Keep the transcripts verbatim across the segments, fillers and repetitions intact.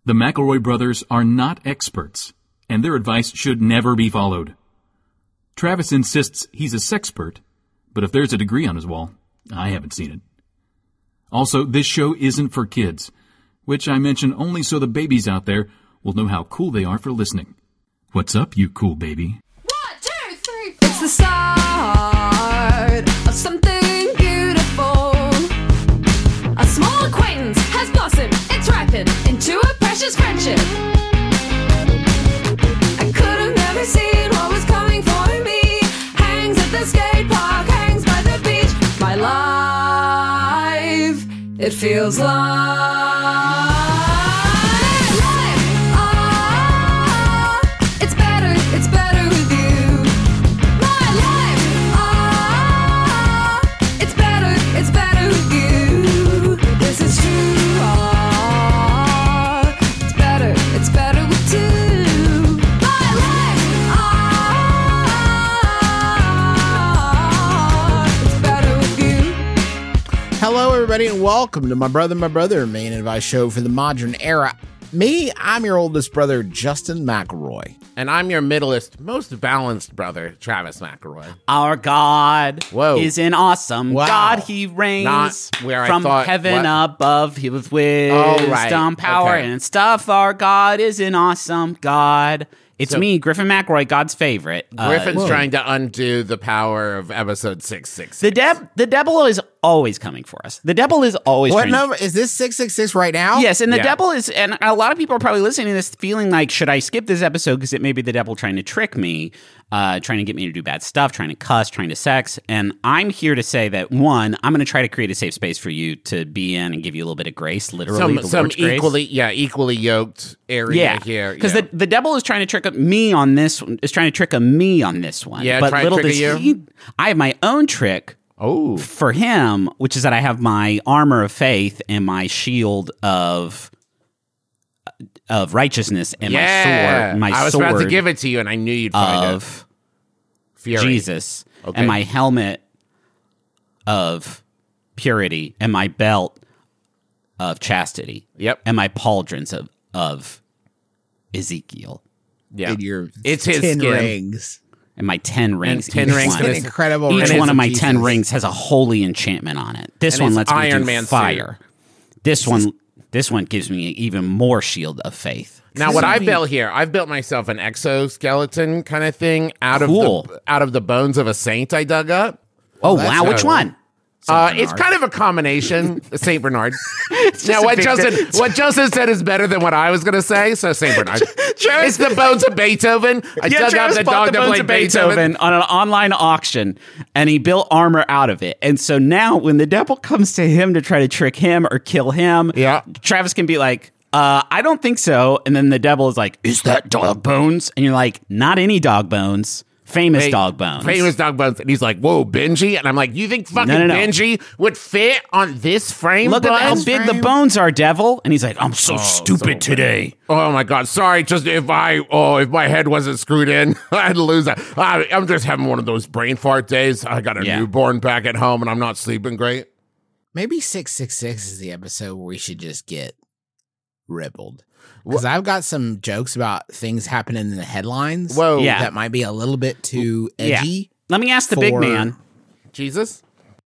The McElroy brothers are not experts, and their advice should never be followed. Travis insists he's a sexpert, but if there's a degree on his wall, I haven't seen it. Also, this show isn't for kids, which I mention only so the babies out there will know how cool they are for listening. What's up, you cool baby? One, two, three, four. It's the start of something beautiful. A small acquaintance has blossomed, it's ripened into a precious friendship. I could have never seen what was coming for me. Hangs at the skate park, hangs by the beach. My life, it feels like Hello, everybody, and welcome to My Brother, My Brother, main advice show for the modern era. Me, I'm your oldest brother, Justin McElroy. And I'm your middlest, most balanced brother, Travis McElroy. Our God Whoa. is an awesome Wow. God. He reigns Not where I from thought- heaven what? above. He with wisdom, Oh, right. power, Okay. and stuff. Our God is an awesome God. It's So- me, Griffin McElroy, God's favorite. Uh, Griffin's whoa. trying to undo the power of episode six six. the deb, the devil is always coming for us. The devil is always What trying number? Is this six six six right now? Yes, and the Yeah. devil is, and a lot of people are probably listening to this feeling like, should I skip this episode because it may be the devil trying to trick me, uh, trying to get me to do bad stuff, trying to cuss, trying to sex. And I'm here to say that, one, I'm going to try to create a safe space for you to be in and give you a little bit of grace, literally some the some Lord's grace. equally, yeah, equally yoked area Yeah, here. because yeah. the, the devil is trying to trick me on this one, is trying to trick a me on this one. Yeah, but try to little trick does you? he, I have my own trick oh, for him, which is that I have my armor of faith and my shield of of righteousness and yeah. my sword, my I was sword about to give it to you, and I knew you'd find of it. Fury. Jesus Okay. and my helmet of purity and my belt of chastity. Yep. And my pauldrons of of Ezekiel Yeah, In your it's his ten skin. rings. and my ten rings. ten each rings one. and An it's- incredible Each rings one of my Jesus. ten rings has a holy enchantment on it. This And one it's lets me Iron do Man suit. fire. This one, this one gives me even more shield of faith. Now, what I built here, I've built myself an exoskeleton kind of thing out Cool. of the out of the bones of a saint I dug up. Oh that's wow, which cool. one? Uh, Bernard. it's kind of a combination, Saint Bernard. just now, a what big Justin, di- what Justin said is better than what I was going to say, so Saint Bernard. It's the bones of Beethoven. I Yeah, dug Travis up the bought dog the that bones played of Beethoven, Beethoven. on an online auction, and he built armor out of it. And so now, when the devil comes to him to try to trick him or kill him, Yeah. Travis can be like, uh, "I don't think so." And then the devil is like, "Is that dog bones?" And you're like, "Not any dog bones. Famous Wait, dog bones." Famous dog bones. And he's like, whoa, Benji? And I'm like, you think fucking No, no, no. Benji would fit on this frame, Look at bud? how big the bones are, devil. And he's like, "I'm so stupid so today." Oh my god! Sorry, just if I oh if my head wasn't screwed in, I'd lose that. I, I'm just having one of those brain fart days. I got a Yeah. newborn back at home, and I'm not sleeping great. Maybe six six six is the episode where we should just get ribbled. Because I've got some jokes about things happening in the headlines. Whoa. Yeah. That might be a little bit too Yeah. edgy. Let me ask the big For- man. Jesus.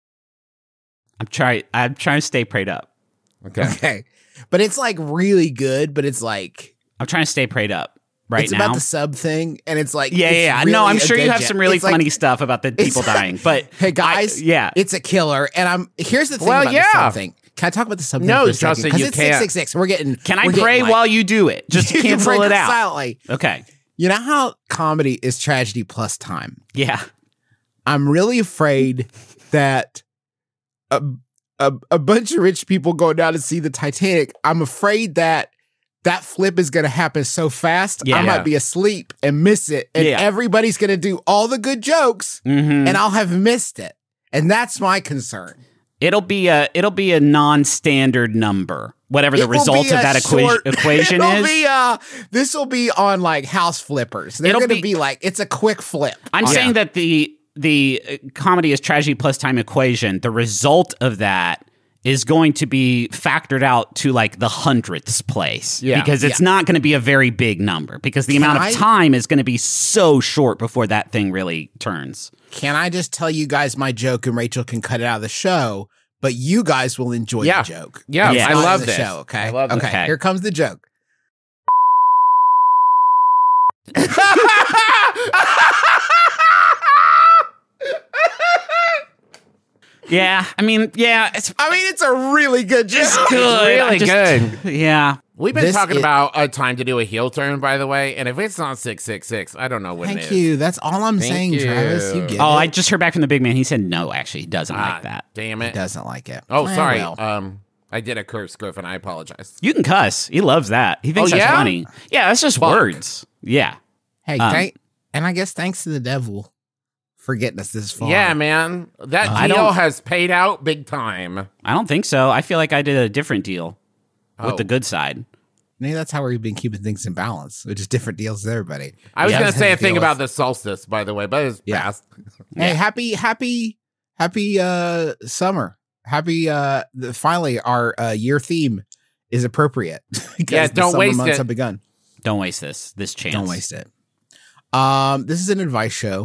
I'm trying. I'm trying to stay prayed up. Okay. Okay. But it's like really good, but it's like I'm trying to stay prayed up right it's now. about the sub thing, and it's like Yeah, it's yeah, yeah. really No, I'm a sure you good have joke. some really It's like, funny stuff about the people dying. But hey guys, I- yeah, it's a killer. And I'm here's the thing Well, about yeah. the sub thing. Can I talk about the sub thing No, for a second? Justin, 'Cause you it's can't. six six six. We're getting. can I we're getting, pray like- while you do it? Just to You can cancel pray it out. silently. Okay. You know how comedy is tragedy plus time. Yeah. I'm really afraid that a, a a bunch of rich people go down to see the Titanic. I'm afraid that that flip is going to happen so fast. Yeah. I might be asleep and miss it, and Yeah. everybody's going to do all the good jokes, Mm-hmm. and I'll have missed it. And that's my concern. It'll be a it'll be a non-standard number, whatever the It will result be of a that equa- short- equation it'll is. Be, uh, this will be on like house flippers. They're It'll going to be- be like it's a quick flip. I'm on- saying that the the uh, comedy is tragedy plus time equation. The result of that is going to be factored out to like the hundredths place. Yeah. Because it's Yeah. not going to be a very big number because the Can amount I- of time is going to be so short before that thing really turns. Can I just tell you guys my joke and Rachel can cut it out of the show, but you guys will enjoy Yeah. the joke. Yeah, Yeah. I Not in love the this. show, okay? I love okay, this. Okay. here comes the joke. Yeah. I mean, yeah, it's I mean, it's a really good joke. it's good. really I just- good. Yeah. We've been This talking is- about a time to do a heel turn, by the way, and if it's not six six six, I don't know what it Thank is. you. That's all I'm Thank saying, you. Travis. You get Oh, it. I just heard back from the big man. He said no, actually. He doesn't Ah, like that. Damn He it. doesn't like it. Oh, Eh, sorry. well. Um, I did a curse, Griffin. I apologize. You can cuss. He loves that. He thinks Oh, that's yeah? funny. Yeah, that's just Fuck. words. Yeah. Hey, Um, thank, and I guess thanks to the devil for getting us this far. Yeah, man. That I deal don't- has paid out big time. I don't think so. I feel like I did a different deal with Oh. the good side. Maybe that's how we've been keeping things in balance, which is different deals with everybody. I was Yeah. going to say a Has to thing deal about with- the solstice, by the way, but it's Yeah. past. Hey, happy, happy, happy uh summer. Happy uh the, finally our uh year theme is appropriate. because Yeah, the don't summer waste months it. have begun. Don't waste this. This chance. Don't waste it. Um, this is an advice show.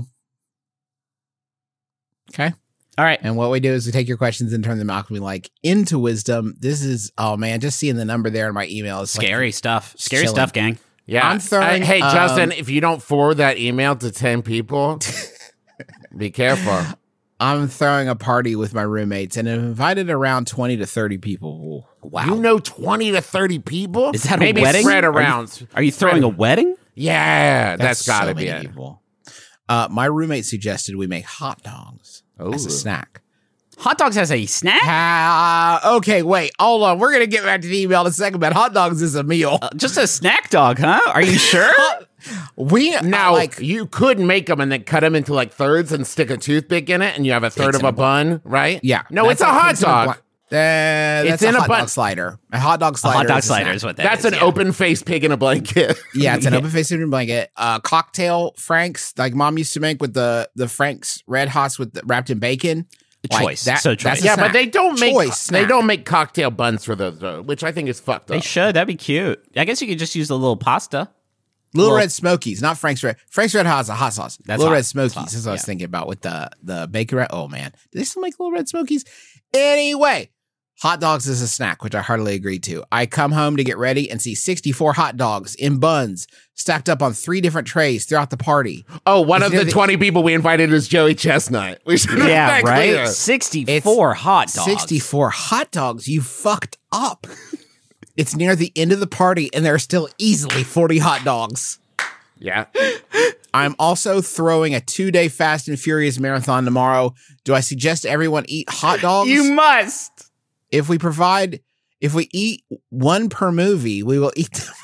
Okay. All right. And what we do is we take your questions and turn them alchemy like into wisdom. This is oh man, just seeing the number there in my email is like- Scary stuff. Scary chilling. stuff, gang. Yeah. I'm throwing, Uh, hey, um, Justin, if you don't forward that email to ten people, be careful. I'm throwing a party with my roommates and I've invited around twenty to thirty people. Wow. You know twenty to thirty people? Is that a Maybe wedding? spread Are you- around. Are you throwing a wedding? Yeah, that's so got to many be it. people. Uh, my roommate suggested we make hot dogs as Ooh. a snack. Hot dogs as a snack? Ah, okay, wait, hold on. We're gonna get back to the email in a second, but hot dogs is a meal. Uh, just a snack dog, huh? Are you sure? We Now, like you could make them and then cut them into like thirds and stick a toothpick in it, and you have a third Pigs of in a a bun. bun, right? yeah. No, that's it's a like hot pigs in a dog. bun. Uh, that's It's a in a hot bun- dog slider. A hot dog A slider. hot dog is a slider snack. is what that That's is, an yeah. open-faced pig in a blanket. Yeah, it's an Yeah. open faced food blanket. Uh, cocktail Franks, like mom used to make with the the Franks Red Hots with the, wrapped in bacon. Like, Choice. that- So that's choice. a yeah, snack. but they don't make Choice they snack. don't make cocktail buns for those, though, which I think is fucked They up. should. That'd be cute. I guess you could just use a little pasta. Little Well- Red Smokies, not Frank's Red. Frank's Red Hot is a hot sauce. That's Little hot. Red Smokies. Sauce, That's what I was yeah. thinking about with the the bacon. Red. Oh man, do they still make Little Red Smokies? Anyway, hot dogs is a snack, which I heartily agree to. I come home to get ready and see sixty-four hot dogs in buns stacked up on three different trays throughout the party. Oh, one If of you're the the- twenty people we invited is Joey Chestnut. We should make Yeah, that right? clear. sixty-four hot dogs. sixty-four hot dogs. You fucked up. It's near the end of the party, and there are still easily forty hot dogs. Yeah. I'm also throwing a two-day Fast and Furious marathon tomorrow. Do I suggest everyone eat hot dogs? You must. if we provide, if we eat one per movie, we will eat them.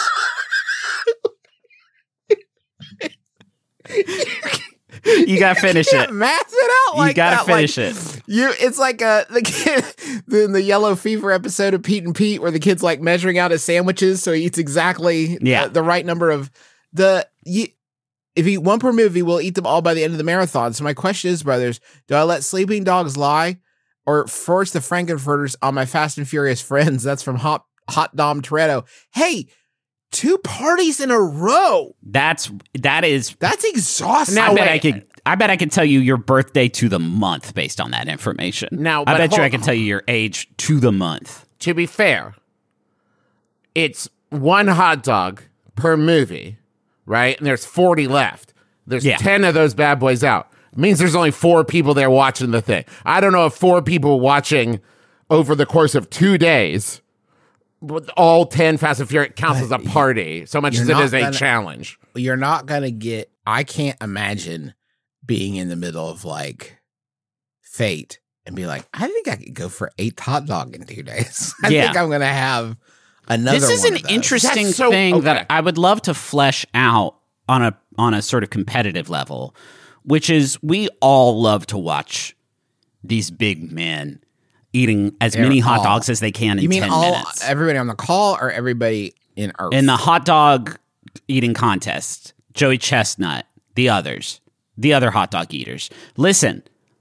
You gotta finish it. Math it out You like gotta that. finish like, it. You, it's like uh the kid in the Yellow Fever episode of Pete and Pete, where the kid's like measuring out his sandwiches, so he eats exactly Yeah. uh, the right number of the. You, if you eat one per movie, we'll eat them all by the end of the marathon. So my question is, brothers, do I let sleeping dogs lie, or force the Frankenfurters on my Fast and Furious friends? That's from Hot Hot Dom Toretto. Hey, two parties in a row. That's that is. That's exhausting. I Now, bet wait. I could. I bet I could tell you your birthday to the month based on that information. Now, I but bet you hold- I can tell you your age to the month. To be fair, it's one hot dog per movie, right? And there's forty left. There's Yeah. ten of those bad boys out. It means there's only four people there watching the thing. I don't know if four people watching over the course of two days, with all ten Fast and Furious counts as a party, so much you're as it not is a gonna- challenge. You're not gonna get. I can't imagine being in the middle of like fate and be like, I think I could go for eighth hot dog in two days. I Yeah. think I'm gonna have another. This is one an of those. interesting That's so- thing okay. that I would love to flesh out on a on a sort of competitive level, which is we all love to watch these big men eating as They're many hot all- dogs as they can in You mean ten all minutes. everybody on the call or everybody in Earth? In the hot dog eating contest, Joey Chestnut, the others, the other hot dog eaters. Listen,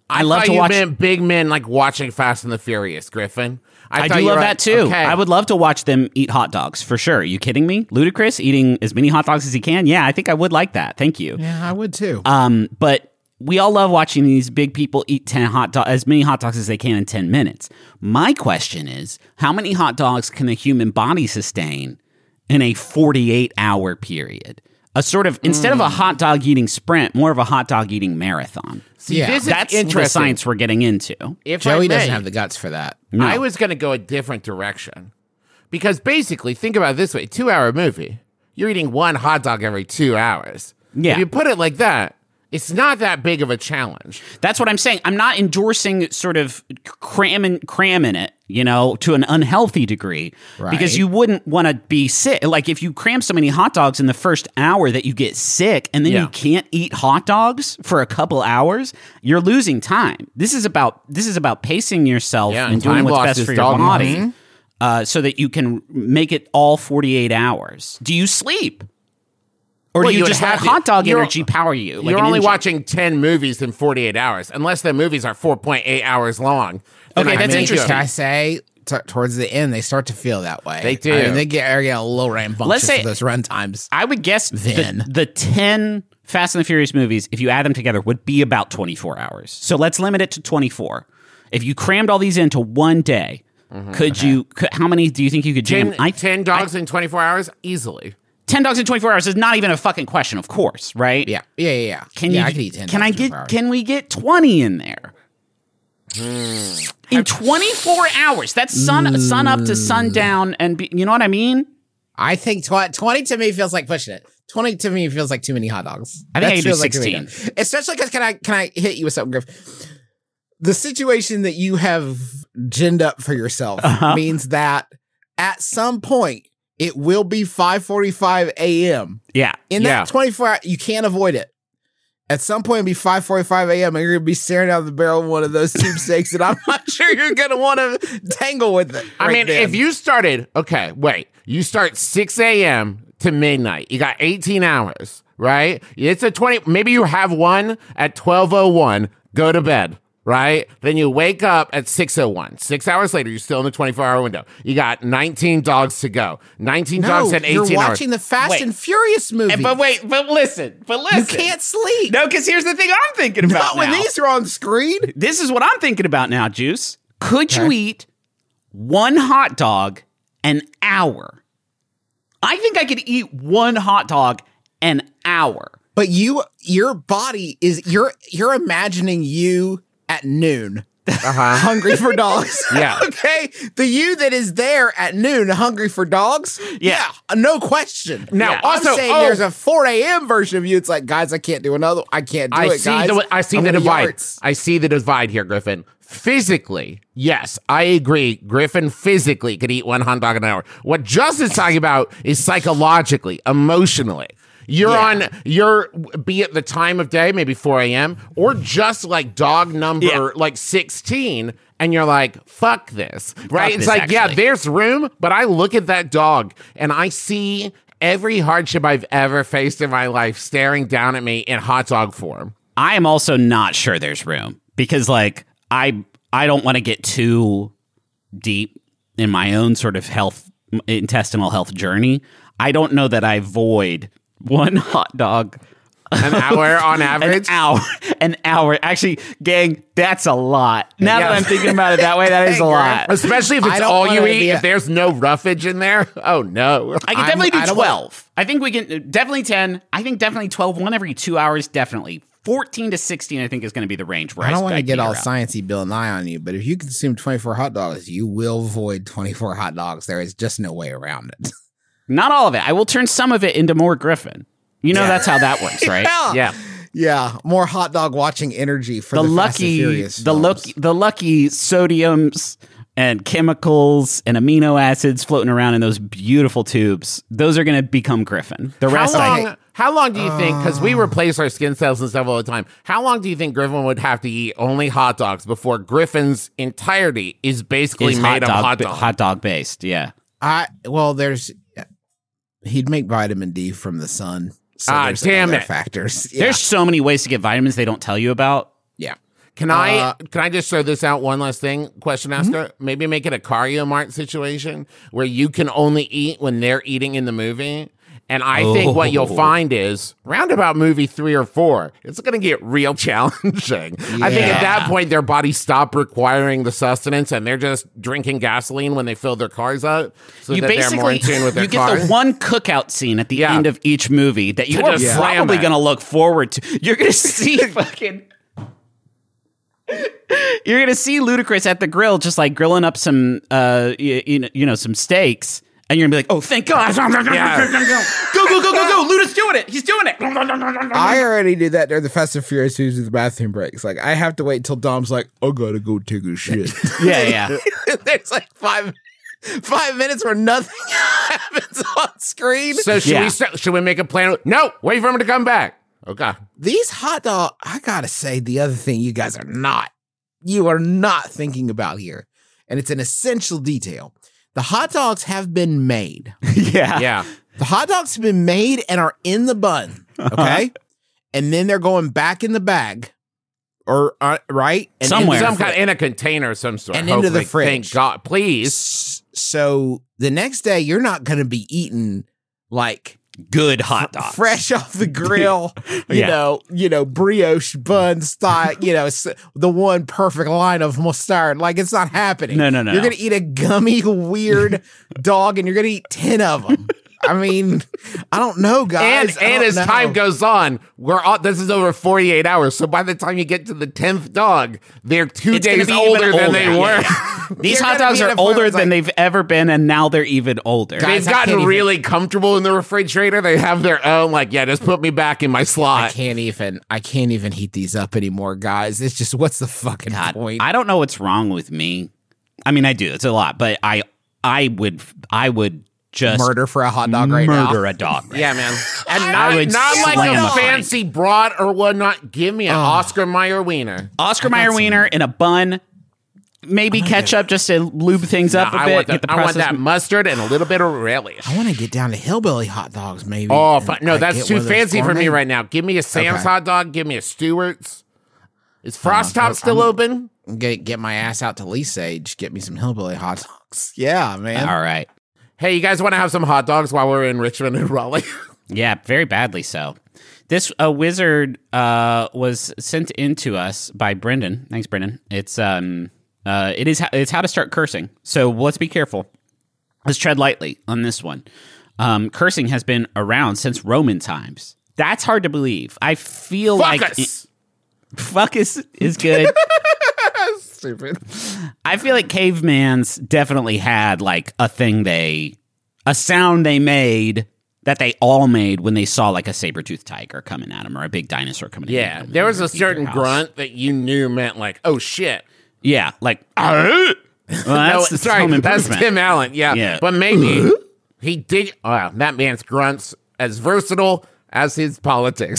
I love thought to you watch. meant big men like watching Fast and the Furious, Griffin. I, thought do you love were- that too. Okay. I would love to watch them eat hot dogs for sure. Are you kidding me? Ludacris eating as many hot dogs as he can? Yeah, I think I would like that. Thank you. Yeah, I would too. Um, but we all love watching these big people eat ten hot do- as many hot dogs as they can in ten minutes. My question is, how many hot dogs can a human body sustain in a forty-eight hour period? A sort of instead of a hot dog eating sprint, more of a hot dog eating marathon. See, Yeah. this is That's interesting. the science we're getting into. If Joey I doesn't may, have the guts for that. No. I was going to go a different direction. Because basically, think about it this way. Two-hour movie. You're eating one hot dog every two hours. Yeah. If you put it like that, it's not that big of a challenge. That's what I'm saying. I'm not endorsing sort of cramming cramming it, you know, to an unhealthy degree, Right. because you wouldn't want to be sick. Like if you cram so many hot dogs in the first hour that you get sick, and then Yeah. you can't eat hot dogs for a couple hours, you're losing time. This is about this is about pacing yourself Yeah, and and doing time what's blocks best is for your dog body, money. uh, so that you can make it all forty-eight hours. Do you sleep? Or Well, do you, you would just let have to- hot dog you're- energy power you? Like You're an only engine? watching ten movies in forty-eight hours, unless the movies are four point eight hours long. Then Okay, I that's think interesting. Can I say t- towards the end they start to feel that way? They do. I mean, they get, are getting a little rambunctious Let's say- with those run times. I would guess Then. the, the ten Fast and the Furious movies, if you add them together, would be about twenty-four hours. So let's limit it to twenty-four. If you crammed all these into one day, could you? Could, how many do you think you could jam? ten, ten dogs in twenty-four hours? Easily. ten dogs in twenty-four hours is not even a fucking question, of course, right? Yeah, yeah, yeah. yeah. Can yeah, you? I could eat ten. Can I dogs in get? four hours. Can we get twenty in there? In twenty-four hours, that's sun sun up to sundown, and be, you know what I mean. I think tw- twenty to me feels like pushing it. Twenty to me feels like too many hot dogs. I think I That could do feels like too many sixteen. dogs. Especially because can I can I hit you with something, Griff? The situation that you have ginned up for yourself Uh-huh. means that at some point it will be five forty-five a.m. Yeah, In Yeah. that twenty-four hour, you can't avoid it. At some point, it'll be five forty-five a.m. and you're going to be staring down the barrel of one of those tube steaks, and I'm not sure you're going to want to tangle with it. I right mean, then. if you started, okay, wait, you start six a.m. to midnight. You got eighteen hours, right? It's a twenty, maybe you have one at twelve oh one, go to bed, right? Then you wake up at six oh one. Six hours later, you're still in the twenty-four hour window. You got nineteen dogs to go. nineteen no, dogs at eighteen you're hours. watching the Fast Wait. and Furious movie. And- but wait, but listen, but listen, you can't sleep. No, because here's the thing I'm thinking about Not when now. these are on screen. This is what I'm thinking about now, Juice. Could you eat one hot dog an hour? I think I could eat one hot dog an hour. But you, your body is you're you're imagining you at noon, Uh-huh. hungry for dogs. Yeah. Okay. The you that is there at noon, hungry for dogs. Yeah. no question. Now, I'm also- saying oh. there's a four a.m. version of you. It's like, guys, I can't do another. I can't do I it, see guys. the I see I'm the gonna divide. yards. I see the divide here, Griffin. Physically, yes, I agree. Griffin physically could eat one hot dog an hour. What Justin's talking about is psychologically, emotionally. You're Yeah. on, you're, be it the time of day, maybe four a.m., or just like dog number Yeah. like sixteen, and you're like, fuck this, right? it's this, like, yeah, actually. there's room, but I look at that dog and I see every hardship I've ever faced in my life staring down at me in hot dog form. I am also not sure there's room because, like, I I don't want to get too deep in my own sort of health, intestinal health journey. I don't know that I void one hot dog An hour on an average. hour, an hour. Actually, gang, that's a lot. Now Yeah. that I'm thinking about it that way, that is a Hey, lot. Especially if I it's don't all you wanna eat. be a- If there's no roughage in there, oh no. I can I'm- definitely I do don't wanna- twelve. I think we can definitely ten. I think definitely twelve. One every two hours, definitely. fourteen to sixteen, I think, is going to be the range where I, I don't want to spec get me all around. sciencey Bill Nye on you, but if you consume twenty-four hot dogs, you will void twenty-four hot dogs. There is just no way around it. Not all of it. I will turn some of it into more Griffin. You know, Yeah. that's how that works, right? Yeah. Yeah, more hot dog watching energy for The, the, Fast and lucky, Furious the films. lucky, the lucky sodiums and chemicals and amino acids floating around in those beautiful tubes. Those are going to become Griffin. The How rest, I long, how long do you think, because we replace our skin cells and stuff all the time, how long do you think Griffin would have to eat only hot dogs before Griffin's entirety is basically is made hot dog, of hot dogs? hot dog based. Yeah. I well, there's he'd make vitamin D from the sun. So Ah, there's damn other it. Factors. Yeah. There's so many ways to get vitamins they don't tell you about. yeah. Can I Uh, can I just throw this out one last thing? Question asker. Mm-hmm. Maybe make it a Cario Mart situation where you can only eat when they're eating in the movie. And I think what you'll Oh. find is roundabout movie three or four, it's going to get real challenging. I think at that point their bodies stop requiring the sustenance and they're just drinking gasoline when they fill their cars up, so You that they're more basically in tune with their you get cars. the one cookout scene at the Yeah. end of each movie that you To are just slam probably it. going to look forward to. You're going to see fucking. You're going to see Ludacris at the grill, just like grilling up some, uh, you, you know, you know, some steaks, and you're going to be like, "Oh, thank God! Yeah. Go, go, go, go, go! Luda's doing it! He's doing it!" I already did that during the Fast and Furious movies with the bathroom breaks. Like, I have to wait until Dom's like, I gotta go take a shit. Yeah, yeah. There's like five five minutes where nothing happens on screen. So should Yeah. we start, should we make a plan? No, wait for him to come back. Okay. These hot dog, I gotta say, the other thing you guys are not, you are not thinking about here, and it's an essential detail. The hot dogs have been made. yeah. Yeah. The hot dogs have been made and are in the bun, okay? And then they're going back in the bag, or uh, right? And Somewhere. into Some the kind in a container of some sort. And into the hopefully. Thank fridge. God. Please. S- So the next day, you're not going to be eating like Good hot dogs. fresh off the grill, you Yeah. know, you know, brioche bun style, you know, s- the one perfect line of mustard. Like, it's not happening. No, no, no, You're no. going to eat a gummy, weird dog, and you're going to eat ten of them. I mean, I don't know, And guys. I and don't as know. time goes on, we're all, this is over forty-eight hours. So by the time you get to the tenth dog, they're two It's gonna days be even older than they older. were. Yeah, yeah. These You're hot gonna dogs be in are a point where older it's than like- they've ever been, and now they're even older. Guys, They've I gotten can't even- really comfortable in the refrigerator. They have their own, like, yeah, just put me back in my I slot. can't even. I can't even heat these up anymore, guys. It's just, what's the fucking God, point? I don't know what's wrong with me. I mean, I do. It's a lot, but I, I would, I would just Murder for a hot dog right now. murder a dog. Yeah, man. And I not, would not like slam a a fancy brat or whatnot. Give me an Oscar Mayer wiener. Oscar Mayer wiener in a bun, maybe ketchup just to lube things up a I bit. want, the, get the I want process. that mustard and a little bit of relish. I want to get down to hillbilly hot dogs, maybe. Oh, and, fu- no, like, that's get too one of those fancy for me gourmet- right now. Give me a Sam's Okay. hot dog. Give me a Stewart's. Is Frost Top I'm- still I'm- open? I'm gonna get my ass out to Lee Sage, get me some hillbilly hot dogs. Yeah, man. All right. Hey, you guys want to have some hot dogs while we're in Richmond and Raleigh? Yeah, very badly so. This uh, wizard uh, was sent in to us by Brendan. Thanks, Brendan. It's um, uh, it is it's how to start cursing. So let's be careful. Let's tread lightly on this one. Um, cursing has been around since Roman times. That's hard to believe. I feel Fuck like us. fuck is is good. Stupid. I feel like cavemans definitely had like a thing they, a sound they made that they all made when they saw like a saber-toothed tiger coming at them or a big dinosaur coming at Yeah, them. there was a Eat their certain house. grunt that you knew meant like, oh shit. Yeah, like, well, that's, no, the sorry, home that's improvement. Tim Allen. Yeah, Yeah. but maybe he did. Oh, that man's grunts as versatile as his politics.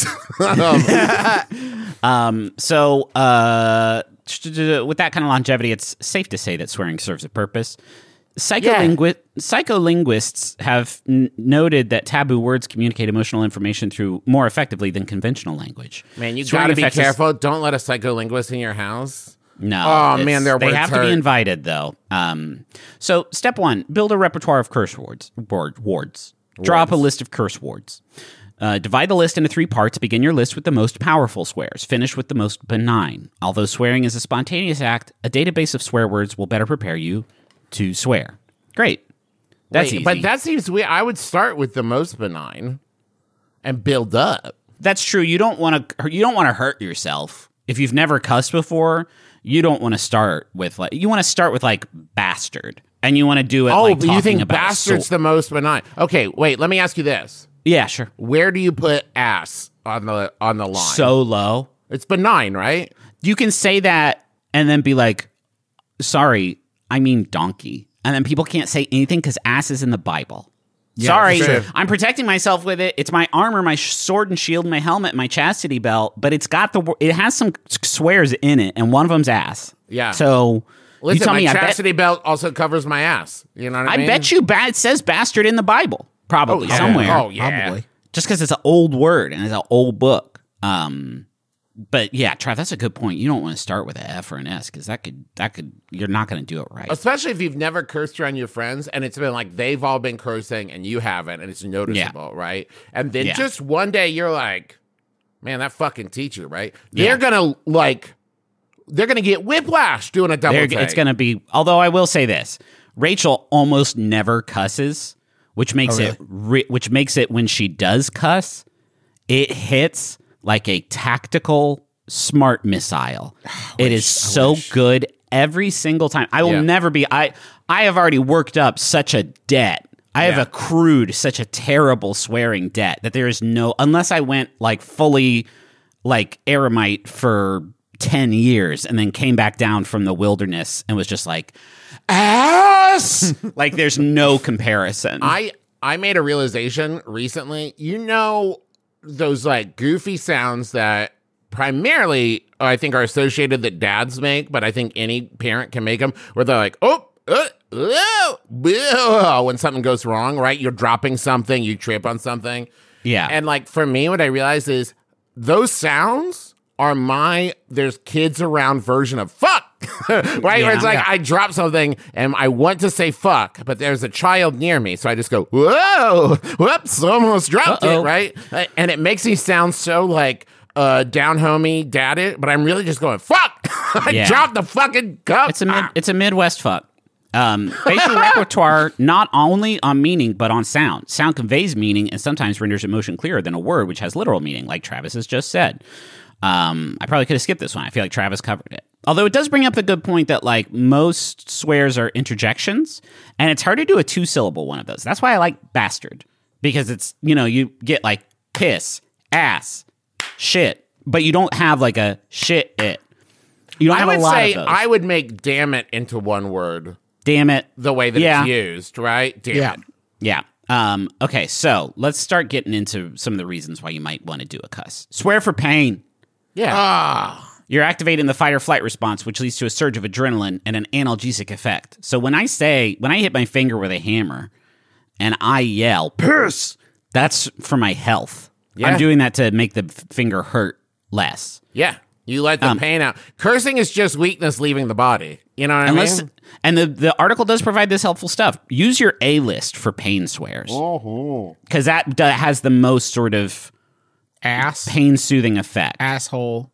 Um, Um, so, uh, with that kind of longevity, it's safe to say that swearing serves a purpose. Psycholingui- Psycholinguists have n- noted that taboo words communicate emotional information through more effectively than conventional language. man, you Swearing gotta be effects is- careful. Don't let a psycholinguist in your house. No. Oh, it's- man, their they words have to hurt. be invited, though. Um, so, step one: build a repertoire of curse words. Word, wards. Draw up a list of curse words. Uh, divide the list into three parts. Begin your list with the most powerful swears. Finish with the most benign. Although swearing is a spontaneous act, a database of swear words will better prepare you to swear. Great. That's Wait, easy. But that seems weird. I would start with the most benign and build up. That's true. You don't want to. You don't want to hurt yourself. If you've never cussed before, you don't want to start with like. You want to start with like bastard, and you want to do it. Oh, like but you talking think about bastard's so- the most benign? Okay, wait. Let me ask you this: Yeah, sure. where do you put ass on the on the line? So low. it's benign, right? You can say that and then be like, sorry, I mean donkey. And then people can't say anything because ass is in the Bible. Sorry, sure. I'm protecting myself with it. It's my armor, my sh- sword and shield, my helmet, my chastity belt, but it's got the wo- it has some swears in it, and one of them's ass. Yeah. So Listen, you tell my me, I bet, chastity belt also covers my ass. You know what I, I mean? bet you, ba- it says bastard in the Bible, probably Oh, yeah. somewhere. Oh, yeah. Probably. Just because it's an old word and it's an old book. Um, but yeah, Trav, that's a good point. You don't want to start with an F or an S because that could that could you're not going to do it right. Especially if you've never cursed around your friends and it's been like they've all been cursing and you haven't, and it's noticeable, yeah. right? And then yeah. just one day you're like, man, that fucking teacher, right? They're yeah. gonna like, they're gonna get whiplash doing a double they're, take. It's gonna be. Although I will say this, Rachel almost never cusses, which makes Oh, really? it re- which makes it when she does cuss, it hits like a tactical smart missile. It is so good every single time. I will Yeah. never be. I I have already worked up such a debt. I have Yeah. accrued such a terrible swearing debt that there is no, unless I went like fully like eremite for ten years and then came back down from the wilderness and was just like, ass! Like there's no comparison. I I made a realization recently. You know those like goofy sounds that primarily I think are associated that dads make, but I think any parent can make them, where they're like, oh, uh, oh, oh, when something goes wrong, right? You're dropping something, you trip on something. yeah. And like for me, what I realized is those sounds are my there's kids around version of fuck. Right? Where it's like Yeah. I drop something and I want to say fuck, but there's a child near me. So I just go, whoa, whoops, almost dropped Uh-oh. it, right? And it makes me sound so like uh down homey daddy, but I'm really just going, fuck! I Yeah. dropped the fucking cup. It's a mid, it's a Midwest fuck. Um, facial repertoire not only on meaning but on sound. Sound conveys meaning and sometimes renders emotion clearer than a word which has literal meaning, like Travis has just said. Um, I probably could have skipped this one. I feel like Travis covered it. Although it does bring up the good point that like most swears are interjections, and it's hard to do a two syllable one of those. That's why I like bastard, because it's, you know, you get like piss, ass, shit, but you don't have like a shit it. You don't I have would a lot say of those. I would make damn it into one word. Damn it. The way that Yeah. it's used, right? Damn Yeah. it. Yeah. Um, okay, so let's start getting into some of the reasons why you might want to do a cuss. Swear for pain. Yeah. Ah, You're activating the fight or flight response, which leads to a surge of adrenaline and an analgesic effect. So when I say, when I hit my finger with a hammer and I yell, piss, that's for my health. Yeah. I'm doing that to make the f- finger hurt less. Yeah. You let the Um, pain out. Cursing is just weakness leaving the body. You know what Unless, I mean? and the, the article does provide this helpful stuff. Use your A list for pain swears. Because that, that has the most sort of ass, pain soothing effect. asshole.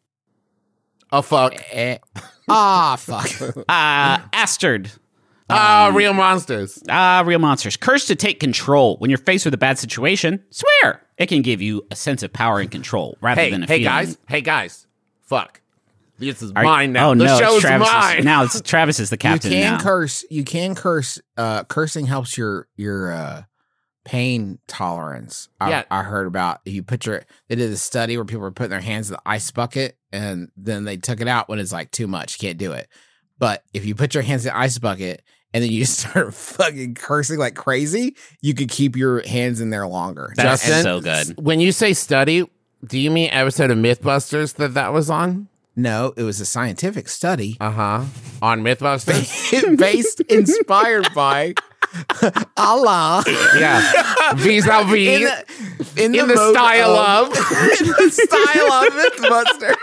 Oh, fuck. Eh. Ah, fuck. Uh, Astard. Ah, real monsters. Ah, real monsters. Curse to take control. When you're faced with a bad situation, swear. It can give you a sense of power and control rather Hey, than a hey, feeling. guys. Hey, guys. Fuck. This is Are- mine now. Oh the no, show's it's Travis. mine. Now it's Travis is the You captain can now. curse. You can curse. Uh, cursing helps your your uh, pain tolerance. I, Yeah. I heard about. You put your. They did a study where people were putting their hands in the ice bucket, and then they took it out when it's like too much. You can't do it. But if you put your hands in the ice bucket and then you just start fucking cursing like crazy, you could keep your hands in there longer. That's Justin, so good. When you say study, do you mean episode of Mythbusters that that was on? No, it was a scientific study Uh huh. On Mythbusters? based, inspired by Allah. Yeah. Vis-a-vis. In the, in In the mode style of. in the style of Mythbuster.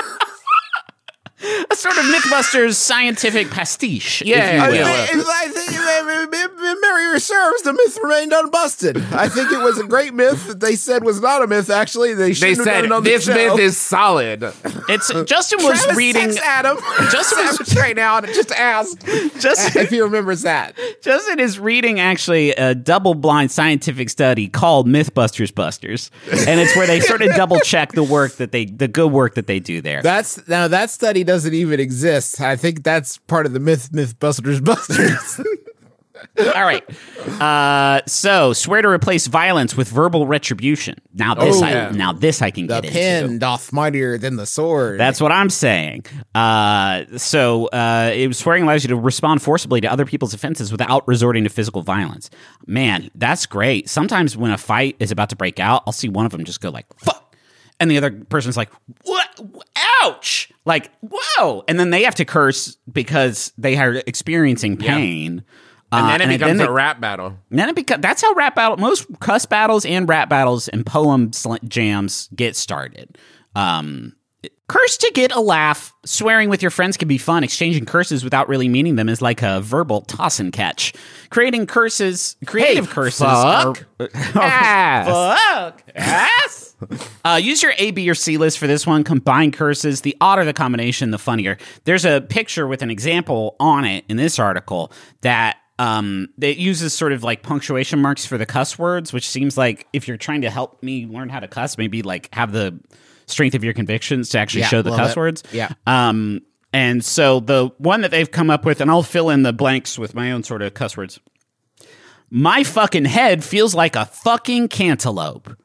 A sort of Mythbusters scientific pastiche. if Yeah, you I, will. think- I think if memory serves, the myth remained unbusted. I think it was a great myth that they said was not a myth. Actually, they They shouldn't have done said it on the this show. myth is solid. It's Justin was Travis reading. texts Adam. Justin was- Savage right now, and just ask Justin, if he remembers that. Justin is reading actually a double-blind scientific study called Mythbusters Busters, and it's where they sort of double check the work that they, the good work that they do there. That's now that study doesn't even exist. I think that's part of the myth, Mythbusters Busters. All right. Uh, so swear to replace violence with verbal retribution. Now this, Oh, I, yeah. now this I can The get pen into. doth mightier than the sword. That's what I'm saying. Uh, so uh, it, swearing allows you to respond forcibly to other people's offenses without resorting to physical violence. Man, that's great. Sometimes when a fight is about to break out, I'll see one of them just go like, fuck. And the other person's like, what? Ouch. Like, whoa. And then they have to curse because they are experiencing pain. And Uh, then it becomes they- a rap battle. and then it becomes that's how rap battle most cuss battles and rap battles and poem sl- jams get started. Um, Curse to get a laugh. Swearing with your friends can be fun. Exchanging curses without really meaning them is like a verbal toss and catch. Creating curses, creative Hey, curses. fuck. Are, Ass. fuck. Ass. Uh, use your A, B, or C list for this one. Combine curses. The odder the combination, the funnier. There's a picture with an example on it in this article that um, that uses sort of like punctuation marks for the cuss words, which seems like if you're trying to help me learn how to cuss, maybe like have the strength of your convictions to actually Yeah, show the love cuss it. words. Yeah. Um, and so the one that they've come up with, and I'll fill in the blanks with my own sort of cuss words. My fucking head feels like a fucking cantaloupe.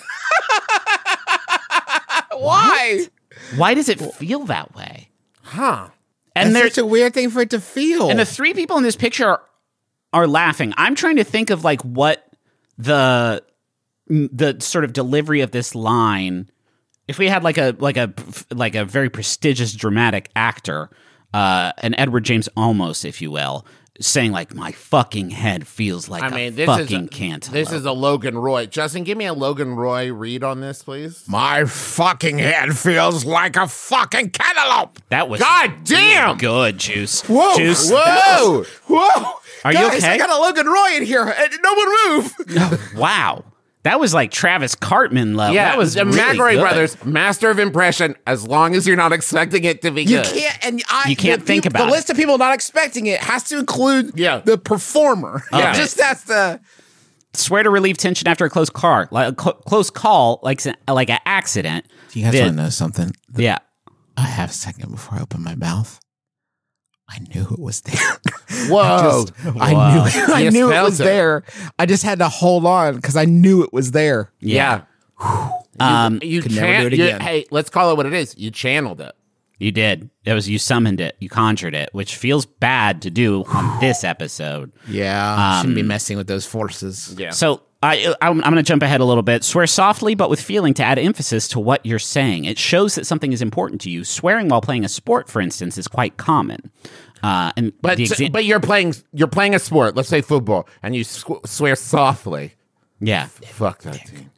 Why? Why does it feel that way? Huh. And That's there's such a weird thing for it to feel. and the three people in this picture are, are laughing. I'm trying to think of like what the the sort of delivery of this line. If we had like a like a like a very prestigious dramatic actor, uh, an Edward James Olmos, if you will, saying like my fucking head feels like I a mean, this fucking is a, cantaloupe. this is a Logan Roy. Justin, give me a Logan Roy read on this, please. My fucking head feels like a fucking cantaloupe. that was God damn! good, Juice. Whoa, Juice. whoa, whoa! Are you Guys, okay? I got a Logan Roy in here, and no one move. Wow. That was like Travis Cartman level. Yeah, that was the really McElroy good. brothers, master of impression. As long as you're not expecting it to be You good. can't, and I, You can't the, think the, about the it. list of people not expecting it has to include Yeah. the performer. Yeah. It just that's the Swear to relieve tension after a close car, like a cl- close call, like s- like an accident. You guys Then- want to know something? Yeah. A half second before I opened my mouth, I knew it was there. Whoa. I, just, I Whoa. knew it. I You knew it felt was it. there. I just had to hold on because I knew it was there. Yeah. Um, You Could never chan- do it you- again. Hey, let's call it what it is. You channeled it. you did. It was you summoned it. You conjured it, which feels bad to do on this episode. Yeah, shouldn't be messing with those forces. Yeah. So I, I'm, I'm going to jump ahead a little bit. Swear softly but with feeling to add emphasis to what you're saying. It shows that something is important to you. Swearing while playing a sport, for instance, is quite common. Uh, and But the exa- but you're playing you're playing a sport. Let's say football, and you sw- swear softly. yeah, Fuck that team.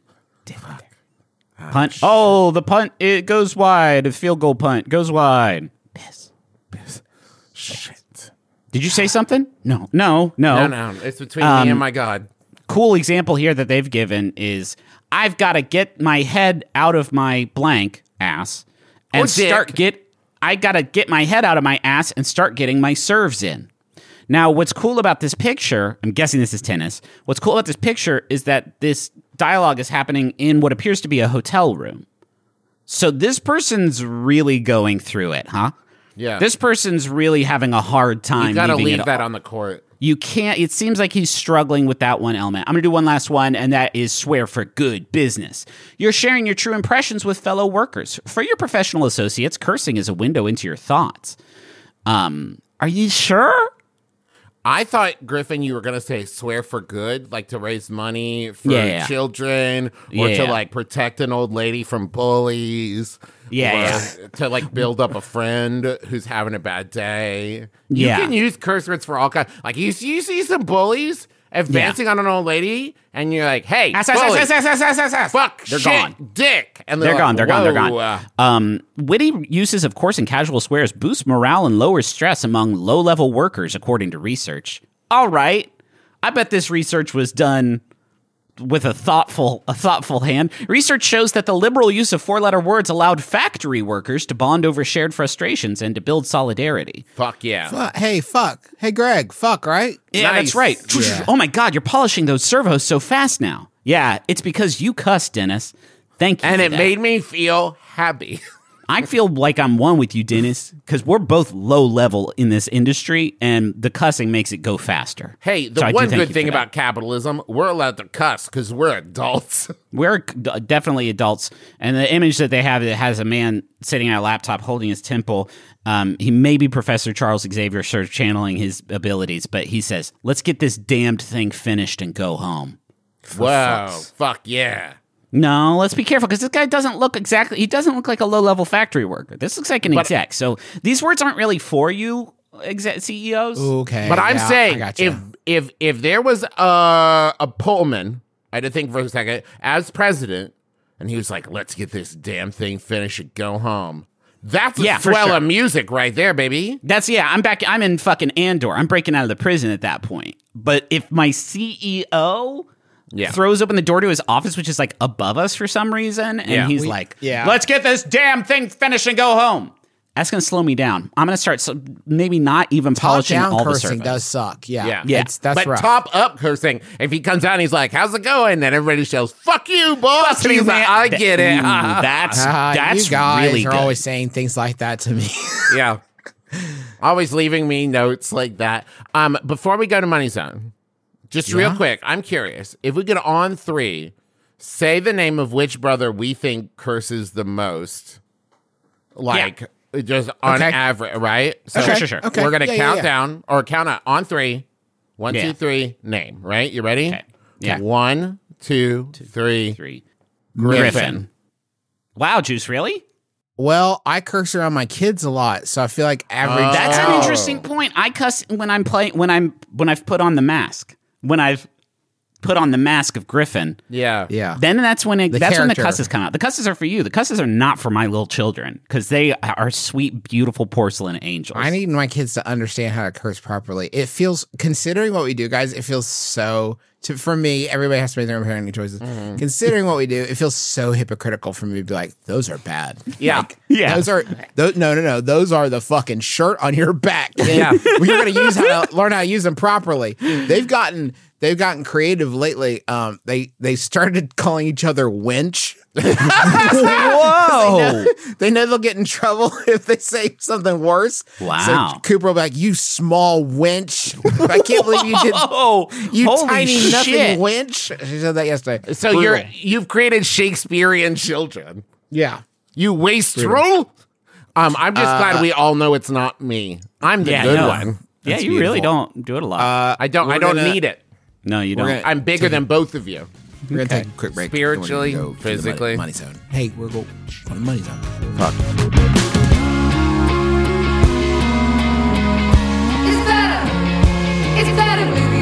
punt. Oh, the punt it goes wide. The field goal punt goes wide. Piss. Shit. Did you say something? No, no, no. No, no, it's between Um, me and my God. Cool example here that they've given is I've got to get my head out of my blank ass and Or dick. start get I got to get my head out of my ass and start getting my serves in. Now, what's cool about this picture, I'm guessing this is tennis. What's cool about this picture is that this dialogue is happening in what appears to be a hotel room. So this person's really going through it, huh? Yeah. This person's really having a hard time. You gotta leaving leave it that on the court. You can't, it seems like he's struggling with that one element. I'm going to do one last one, and that is swear for good business. You're sharing your true impressions with fellow workers. For your professional associates, cursing is a window into your thoughts. Um, are you sure? I thought, Griffin, you were going to say swear for good, like to raise money for Yeah, yeah. children or Yeah, to yeah. like protect an old lady from bullies. Yeah, or yeah. to like build up a friend who's having a bad day. Yeah. You can use curse words for all kinds. Like you, you see some bullies advancing on an old lady and you're like, hey, Ass, ass, bully, ass, ass, ass, ass, ass, ass. fuck, They're shit, gone. dick. And They're like, gone. They're gone. They're whoa, gone. uh, Um, witty uses of coarse and casual swears boost morale and lowers stress among low-level workers, according to research. All right, I bet this research was done with a thoughtful, a thoughtful hand. Research shows that the liberal use of four-letter words allowed factory workers to bond over shared frustrations and to build solidarity. fuck yeah. Fuck, hey, fuck. Hey, Greg, fuck, right? Yeah, Nice. that's right. Yeah. Oh my God, you're polishing those servos so fast now. Yeah, it's because you cussed, Dennis. Thank you. And for it that. made me feel happy. I feel like I'm one with you, Dennis, because we're both low level in this industry, and the cussing makes it go faster. Hey, the So I do one thank good you thing for that. about capitalism, we're allowed to cuss because we're adults. We're d- definitely adults, and the image that they have that has a man sitting at a laptop holding his temple. Um, he may be Professor Charles Xavier, sort of channeling his abilities, but he says, "Let's get this damned thing finished and go home." Wow, fucks. fuck yeah. No, let's be careful because this guy doesn't look exactly. He doesn't look like a low-level factory worker. This looks like an But- exec. So these words aren't really for you, exec C E Os. Okay. But I'm yeah, I saying gotcha. if if if there was a a Pullman, I had to think for a second, as president, and he was like, let's get this damn thing finished and go home. That's a Yeah, for swell sure. of music right there, baby. That's yeah. I'm back. I'm in fucking Andor. I'm breaking out of the prison at that point. But if my C E O Yeah. throws open the door to his office, which is like above us for some reason, and Yeah. he's We- like, yeah. let's get this damn thing finished and go home." That's going to slow me down. I'm going to start so, maybe not even Top polishing down all the cursing surface. does suck. Yeah. Yeah. Yeah. It's, that's but rough. top up cursing, if he comes out and he's like, how's it going? Then everybody shouts, fuck you, boss. Fuck And he's you, like, man. I Th- get it. Ooh, that's Ah, that's you guys really are good. always saying things like that to me. Yeah. Always leaving me notes like that. Um, before we go to Money Zone, just real Yeah? quick, I'm curious. If we could on three say the name of which brother we think curses the most, like just on Okay. average, right? So Sure, sure, sure. Okay. we're gonna Yeah, yeah, count yeah. down or count out on three. One, Yeah. two, three, name, right? You ready? Okay. Yeah. One, two, three. Three. Griffin. Griffin. Wow, Juice, really? Well, I curse around my kids a lot, so I feel like average. That's Oh. an interesting point. I cuss when I'm playing when I'm when I've put on the mask. When I've put on the mask of Griffin. Yeah. yeah. Then that's when it, The that's when the character. cusses come out. The cusses are for you. The cusses are not for my little children because they are sweet, beautiful porcelain angels. I need my kids to understand how to curse properly. It feels, considering what we do, guys, it feels so, to, for me, everybody has to make their own parenting choices. Mm-hmm. Considering what we do, it feels so hypocritical for me to be like, those are bad. Yeah. Yeah. Those are, those, no, no, no. Those are the fucking shirt on your back. Yeah. We're going to use how to learn how to use them properly. They've gotten, they've gotten creative lately. Um, they, they started calling each other wench. Whoa! They know they'll get in trouble if they say something worse. Wow. So Cooper will be like, "You small wench! I can't believe you did. Oh, You holy tiny nothing shit. wench." She said that yesterday. So Brutal. you're you've created Shakespearean children. yeah. You wastrel. Um, I'm just glad we all know it's not me. I'm the Yeah, good no. one. Yeah, That's you really beautiful. don't do it a lot. Uh, I don't. I We're don't gonna- need it. no, you we're don't. gonna- I'm bigger than both of you. We're gonna take a quick break. Spiritually, Then we're gonna go to the physically. money, money zone. Hey, we're going on the money zone. Fuck. It's better. It's better with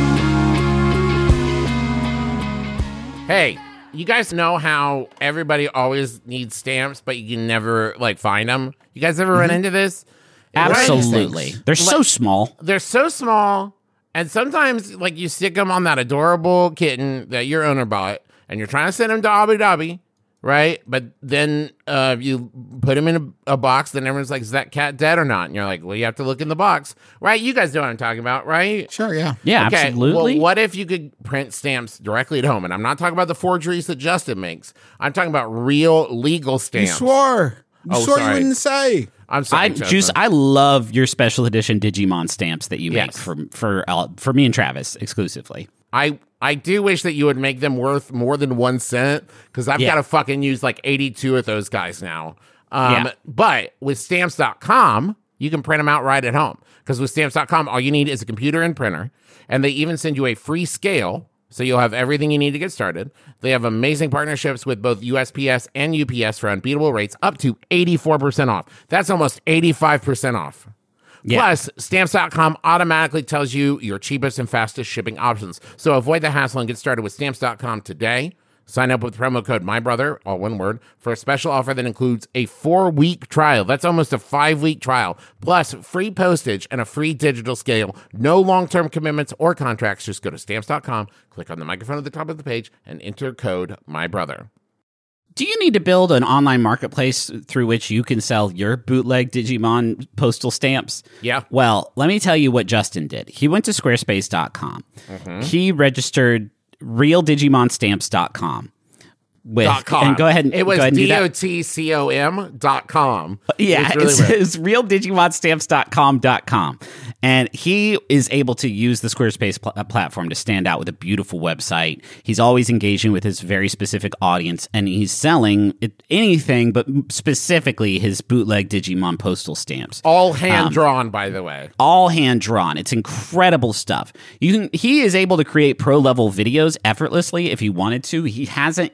you. Hey, you guys know how everybody always needs stamps, but you can never like find them. You guys ever run into this? Absolutely. Right? They're so small. They're so small, and sometimes like you stick them on that adorable kitten that your owner bought, and you're trying to send him to Abu Dhabi, right? But then uh, you put him in a, a box, then everyone's like, "Is that cat dead or not?" And you're like, "Well, you have to look in the box, right?" You guys know what I'm talking about, right? Sure. Yeah. Yeah, Okay, absolutely. Well, what if you could print stamps directly at home? And I'm not talking about the forgeries that Justin makes. I'm talking about real legal You stamps. swore. You Oh, swore sorry. you wouldn't say. I'm sorry, I Justin. Juice. I love your special edition Digimon stamps that you make Yes. for for uh, for me and Travis exclusively. I I do wish that you would make them worth more than one cent because I've Yeah. got to fucking use like eighty-two of those guys now. Um, Yeah. But with stamps dot com, you can print them out right at home because with stamps dot com, all you need is a computer and printer, and they even send you a free scale. So you'll have everything you need to get started. They have amazing partnerships with both U S P S and U P S for unbeatable rates, up to eighty-four percent off. That's almost eighty-five percent off. Yeah. Plus, stamps dot com automatically tells you your cheapest and fastest shipping options. So avoid the hassle and get started with stamps dot com today. Sign up with promo code MyBrother, all one word, for a special offer that includes a four-week trial. That's almost a five-week trial, plus free postage and a free digital scale. No long-term commitments or contracts. Just go to stamps dot com, click on the microphone at the top of the page, and enter code MyBrother. Do you need to build an online marketplace through which you can sell your bootleg Digimon postal stamps? Yeah. Well, let me tell you what Justin did. He went to squarespace dot com. Mm-hmm. He registered real digimon stamps dot com. With, Dot com. And go ahead and it was go ahead and do D that. O T C O M dot com. Yeah, It's it really weird. says real digimon stamps dot com dot com. And he is able to use the Squarespace pl- platform to stand out with a beautiful website. He's always engaging with his very specific audience, and he's selling it, anything, but specifically his bootleg Digimon postal stamps. All hand drawn, by the way. All hand drawn. It's incredible stuff. You can. He is able to create pro level videos effortlessly if he wanted to. He hasn't yet,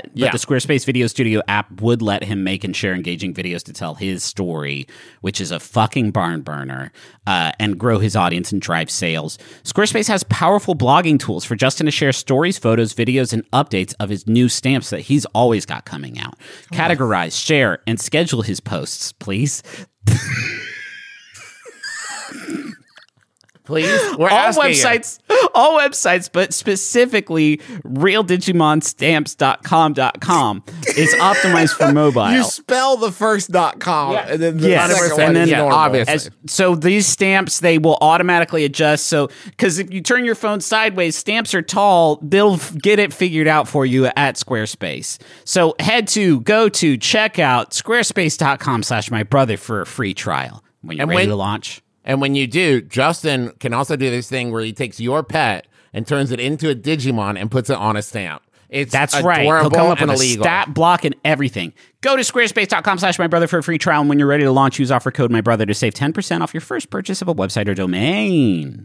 yet, but Yeah. the Squarespace Video Studio app would let him make and share engaging videos to tell his story, which is a fucking barn burner, uh, and grow his audience and drive sales. Squarespace has powerful blogging tools for Justin to share stories, photos, videos, and updates of his new stamps that he's always got coming out. Categorize, share, and schedule his posts, please. Please, we're all asking you. websites, all websites, but specifically real digimon stamps dot com dot com is optimized for mobile. You spell the first dot com Yeah. and then the Yes. second And one then- is yeah, normal. obviously. As, so these stamps, they will automatically adjust. So, because if you turn your phone sideways, stamps are tall, they'll f- get it figured out for you at Squarespace. So head to, go to, check out squarespace.com slash my brother for a free trial when you're And ready when- to launch. And when you do, Justin can also do this thing where he takes your pet and turns it into a Digimon and puts it on a stamp. It's That's adorable right. He'll come up and with a illegal. stat block and everything. Go to squarespace.com slash my brother for a free trial. And when you're ready to launch, use offer code my brother to save ten percent off your first purchase of a website or domain.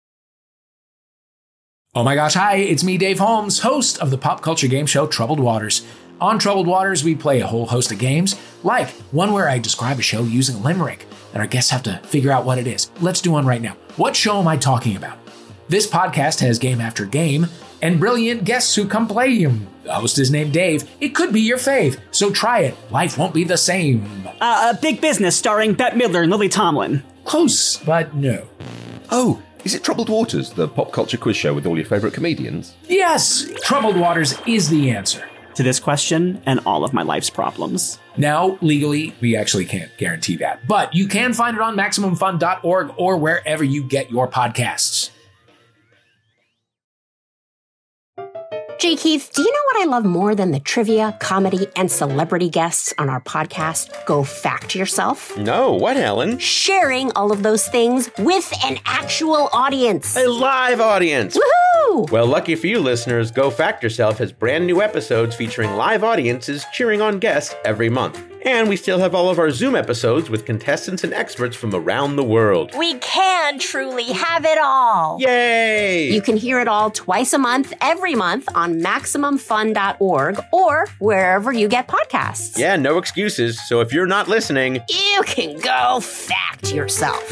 Oh my gosh, hi, it's me, Dave Holmes, host of the pop culture game show Troubled Waters. On Troubled Waters, we play a whole host of games, like one where I describe a show using a limerick, and our guests have to figure out what it is. Let's do one right now. What show am I talking about? This podcast has game after game, and brilliant guests who come play him. The host is named Dave. It could be your fave, so try it. Life won't be the same. Uh, a Big Business starring Bette Midler and Lily Tomlin. Close, but no. Oh, is it Troubled Waters, the pop culture quiz show with all your favourite comedians? Yes, Troubled Waters is the answer. To this question and all of my life's problems. Now, legally, we actually can't guarantee that, but you can find it on Maximum Fun dot org or wherever you get your podcasts. J. Keith, do you know what I love more than the trivia, comedy, and celebrity guests on our podcast, Go Fact Yourself? No, what, Helen? Sharing all of those things with an actual audience. A live audience! Woohoo! Well, lucky for you listeners, Go Fact Yourself has brand new episodes featuring live audiences cheering on guests every month. And we still have all of our Zoom episodes with contestants and experts from around the world. We can truly have it all. Yay! You can hear it all twice a month, every month on Maximum Fun dot org or wherever you get podcasts. Yeah, no excuses. So if you're not listening, You can go fact yourself.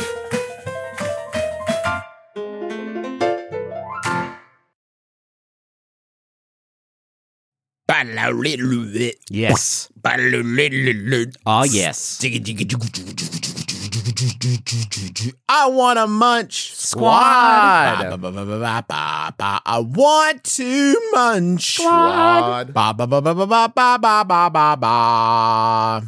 Yes. Oh, yes. I want to munch. Squad. Ba, ba, ba, ba, ba, ba, ba. I want to munch. Squad. Ba, ba, ba, ba, ba, ba, ba, ba, ba, ba, ba.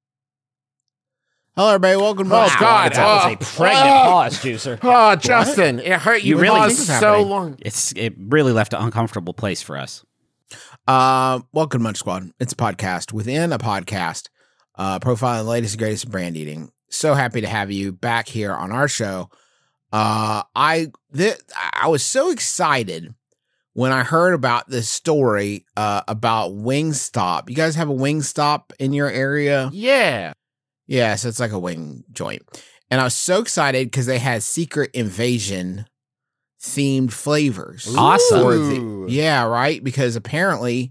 Hello, everybody. Welcome to Oh, Munch God. Squad. That was a Oh. pregnant Oh. pause, Juicer. Oh, Justin, it hurt you, You really- paused This is so happening. long. It's It really left an uncomfortable place for us. Uh, welcome to Munch Squad. It's a podcast within a podcast, uh, profiling the latest and greatest in brand eating. So happy to have you back here on our show. Uh, I th- I was so excited when I heard about this story uh, about Wingstop. You guys have a Wingstop in your area? Yeah. Yeah, so it's like a wing joint. And I was so excited because they had Secret Invasion themed flavors. Awesome. For Ooh. the, yeah, right? Because apparently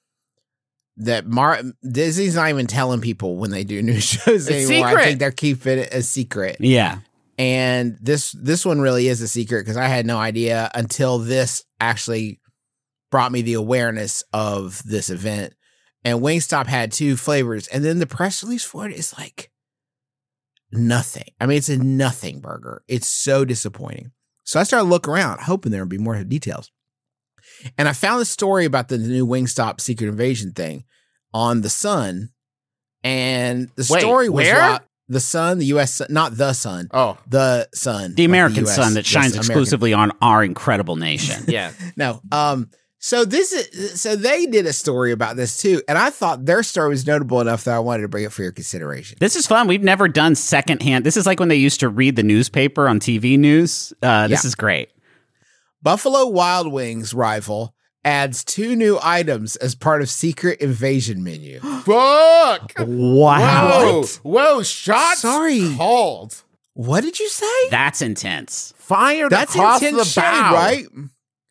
that Mar- Disney's not even telling people when they do new shows It's anymore. I secret. think they're keeping it a secret. Yeah. And this this one really is a secret because I had no idea until this actually brought me the awareness of this event. And Wingstop had two flavors, and then the press release for it is like nothing. I mean, it's a nothing burger. It's so disappointing. So I started looking around, hoping there would be more details. And I found the story about the new Wingstop Secret Invasion thing on The Sun. And the Wait, story was where? about The Sun, the U S Sun, not The Sun, Oh, The Sun. The like American U S sun that yes, shines American. exclusively on our incredible nation. yeah. No. Um, so this is so they did a story about this too, and I thought their story was notable enough that I wanted to bring it for your consideration. This is fun. We've never done secondhand. This is like when they used to read the newspaper on T V news. Uh, this Yeah. is great. Buffalo Wild Wings rival adds two new items as part of Secret Invasion menu. Fuck. Wow. Whoa. Whoa. Shots Sorry. called. What did you say? That's intense. Fired That's across intense the shade, bow. right?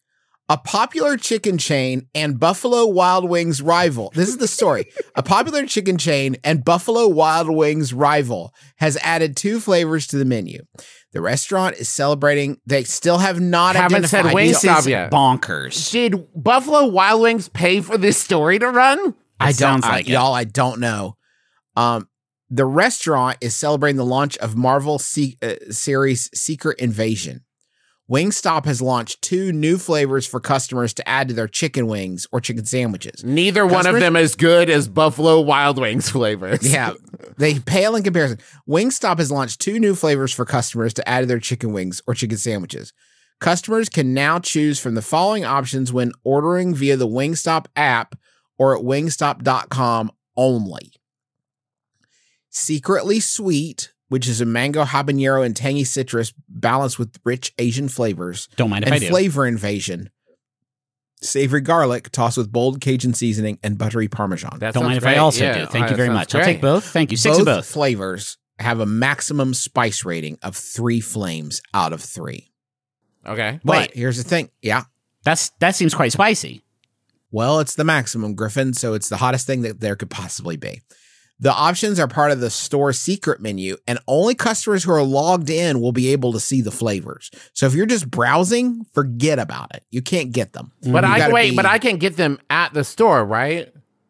A popular chicken chain and Buffalo Wild Wings rival. This is the story. A popular chicken chain and Buffalo Wild Wings rival has added two flavors to the menu. The restaurant is celebrating. They still have not Haven't said identified. Wingstop This is yet. bonkers. Did Buffalo Wild Wings pay for this story to run? I It don't, sounds I- like it. y'all. I don't know. Um, the restaurant is celebrating the launch of Marvel Se- uh, series Secret Invasion. Wingstop has launched two new flavors for customers to add to their chicken wings or chicken sandwiches. Neither one of Customers- them as good as Buffalo Wild Wings flavors. Yeah, they pale in comparison. Wingstop has launched two new flavors for customers to add to their chicken wings or chicken sandwiches. Customers can now choose from the following options when ordering via the Wingstop app or at wingstop dot com only. Secretly Sweet, which is a mango habanero and tangy citrus balanced with rich Asian flavors. Don't mind if and I do. Flavor Invasion. Savory garlic tossed with bold Cajun seasoning and buttery Parmesan. That Don't sounds mind if great. I also Yeah, do. Thank uh, you very that much. sounds I'll take great. both. Thank you. Six Both of both. flavors have a maximum spice rating of three flames out of three. Okay. But Wait. here's the thing. Yeah. That's that seems quite spicy. Well, it's the maximum, Griffin, so it's the hottest thing that there could possibly be. The options are part of the store secret menu, and only customers who are logged in will be able to see the flavors. So if you're just browsing, forget about it. You can't get them. But You I gotta wait, be- but I can get them at the store, right?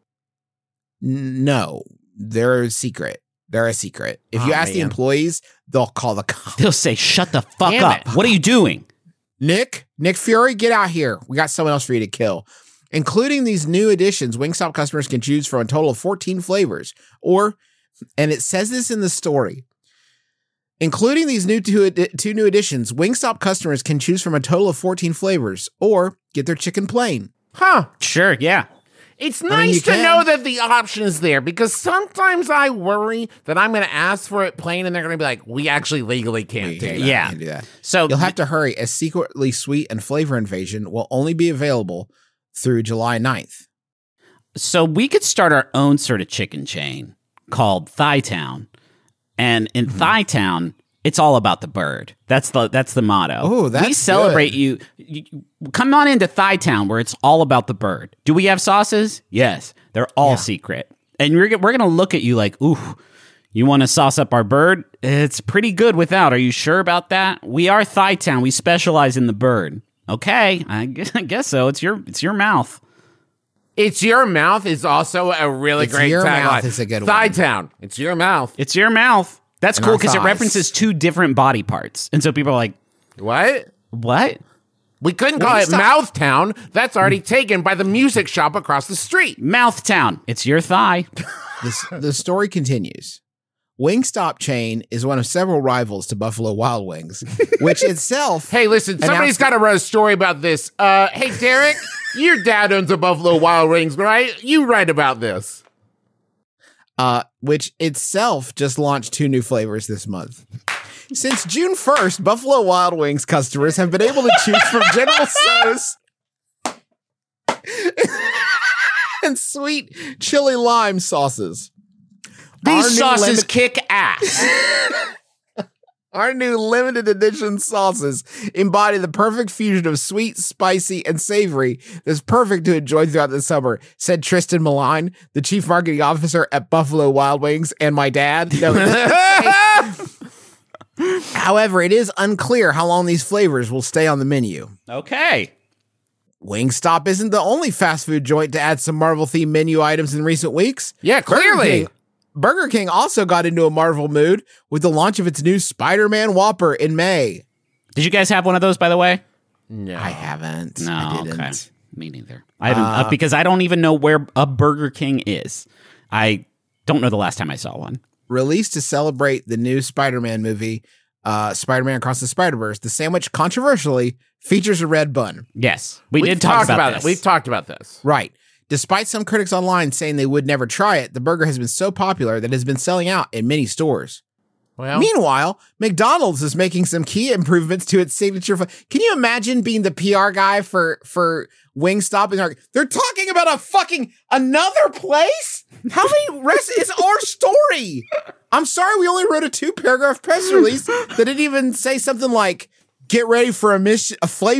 N- No, they're a secret. They're a secret. If you Oh, ask the man. employees, they'll call the cops. They'll say, "Shut the fuck Damn up! it. What are you doing?" Nick, Nick Fury, get out here. We got someone else for you to kill. Including these new additions, Wingstop customers can choose from a total of fourteen flavors. Or, and it says this in the story, including these new two, addi- two new additions, Wingstop customers can choose from a total of fourteen flavors or get their chicken plain. Huh. Sure, yeah. It's mean, nice you to can. know that the option is there because sometimes I worry that I'm going to ask for it plain and they're going to be like, we actually legally can't You do can't that. do that. Yeah. You can't do that. So You'll have to hurry as Secretly Sweet and Flavor Invasion will only be available through July ninth. So we could start our own sort of chicken chain called Thigh Town. And in Mm-hmm. Thigh Town, it's all about the bird. That's the that's the motto. Oh, that's we celebrate you, you. Come on into Thigh Town where it's all about the bird. Do we have sauces? Yes. They're all Yeah. secret. And we're we're going to look at you like, "Ooh, you want to sauce up our bird? It's pretty good without. Are you sure about that? We are Thigh Town. We specialize in the bird." Okay, I guess, I guess so. It's your it's your mouth. It's your mouth is also a really It's great your tagline. mouth is a good one. Thigh Town. It's your mouth. It's your mouth. That's And cool our because it thighs. references two different body parts. And so people are like, What? what? We couldn't call it Wingstop- Mouth Town. That's already taken by the music shop across the street. Mouth Town. It's your thigh. This, the story continues. Wingstop chain is one of several rivals to Buffalo Wild Wings, which itself. Hey, listen, somebody's got to write a story about this. Uh, hey, Derek, your dad owns a Buffalo Wild Wings, right? You write about this. uh, which itself just launched two new flavors this month. Since June first, Buffalo Wild Wings customers have been able to choose from General Tso's and sweet chili lime sauces. Our These new sauces lemon- kick ass. Our new limited edition sauces embody the perfect fusion of sweet, spicy, and savory that's perfect to enjoy throughout the summer, said Tristan Milan, the chief marketing officer at Buffalo Wild Wings, and my dad. No, however, it is unclear how long these flavors will stay on the menu. Okay. Wingstop isn't the only fast food joint to add some Marvel-themed menu items in recent weeks. Yeah, Burger clearly. King, Burger King also got into a Marvel mood with the launch of its new Spider-Man Whopper in May. Did you guys have one of those, by the way? No. I haven't. No, I didn't. okay. Me neither. I haven't, uh, because I don't even know where a Burger King is. I don't know the last time I saw one. Released to celebrate the new Spider-Man movie, uh, Spider-Man Across the Spider-Verse, the sandwich controversially features a red bun. Yes, we We've did talk talked about, about this. it. We've talked about this. Right. Despite some critics online saying they would never try it, the burger has been so popular that it has been selling out in many stores. Well, Meanwhile, McDonald's is making some key improvements to its signature. Fu- Can you imagine being the P R guy for for Wingstop and they're, like, they're talking about a fucking another place? How many rest is our story? I'm sorry, we only wrote a two paragraph press release that didn't even say something like "Get ready for a mission, a flavor,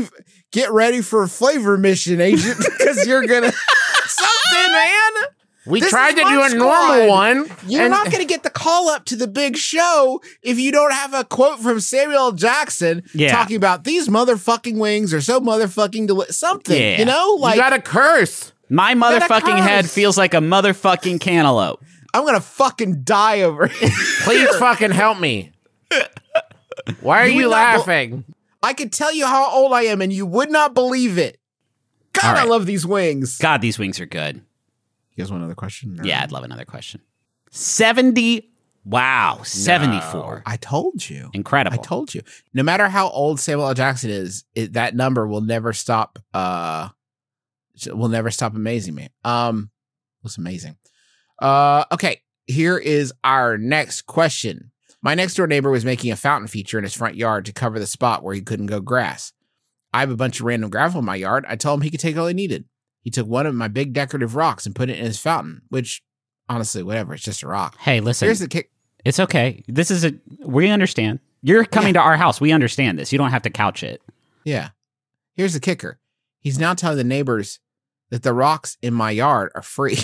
get ready for a flavor mission, agent, because you're gonna something, man. We This tried is to do my a normal squad. one. You're and- not gonna get the call up to the big show if you don't have a quote from Samuel L. Jackson Yeah. talking about these motherfucking wings are so motherfucking deli- something. Yeah. You know, like you got to curse. My gotta motherfucking head curse. feels like a motherfucking cantaloupe. I'm gonna fucking die over it. Please fucking help me. Why are You you, would not bel- laughing? I could tell you how old I am, and you would not believe it. God, All I right. love these wings. God, these wings are good. You guys want another question? Yeah, I'd love another question. seventy. Wow, seventy-four. I told you. Incredible. I told you. No matter how old Samuel L. Jackson is, it, that number will never stop. Uh, will never stop amazing me. Um, it's amazing. Uh, okay. Here is our next question. My next door neighbor was making a fountain feature in his front yard to cover the spot where he couldn't go grass. I have a bunch of random gravel in my yard. I told him he could take all he needed. He took one of my big decorative rocks and put it in his fountain, which honestly, whatever, it's just a rock. Hey, listen. Here's the kick. It's okay. This is a. We understand. You're coming to our house. We understand this. You don't have to couch it. Yeah. Here's the kicker. He's now telling the neighbors that the rocks in my yard are free.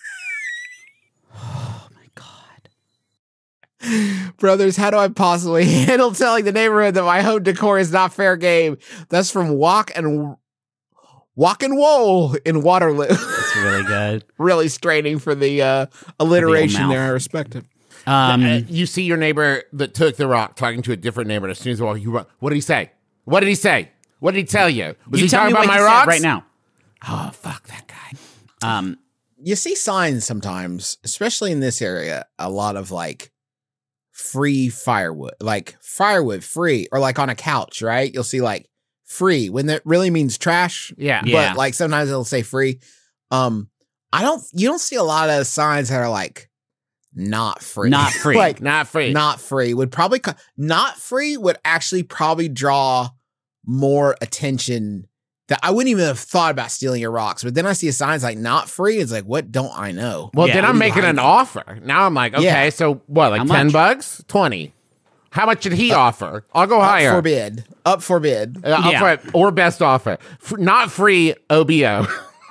Oh my god. Brothers, how do I possibly handle telling the neighborhood that my home decor is not fair game? That's from Walk and Walk and Wool in Waterloo. That's really good. Really straining for the uh, alliteration mouth. there. I respect it. Um, Uh, you see your neighbor that took the rock talking to a different neighbor. And as soon as well, you run. What did he say? What did he say? What did he tell you? Was you he tell talking me about what my he rocks said right now. Oh, fuck that guy. Um, You see signs sometimes, especially in this area, a lot of like free firewood, like firewood free, or like on a couch, right? You'll see like free when that really means trash. Yeah. Yeah. But like sometimes it'll say free. Um, I don't, you don't see a lot of signs that are like not free. Not free. like Not free. not free would probably, co- not free would actually probably draw more attention that I wouldn't even have thought about stealing your rocks. But then I see a signs like not free. It's like, what don't I know? Well, Yeah. then What I'm are you making an hiding? offer. Now I'm like, okay, Yeah. so what, like How ten much? bucks? twenty. How much did he offer? I'll go Up higher. for bid. Up for bid. Uh, up Yeah. for- or best offer. F- not free O B O.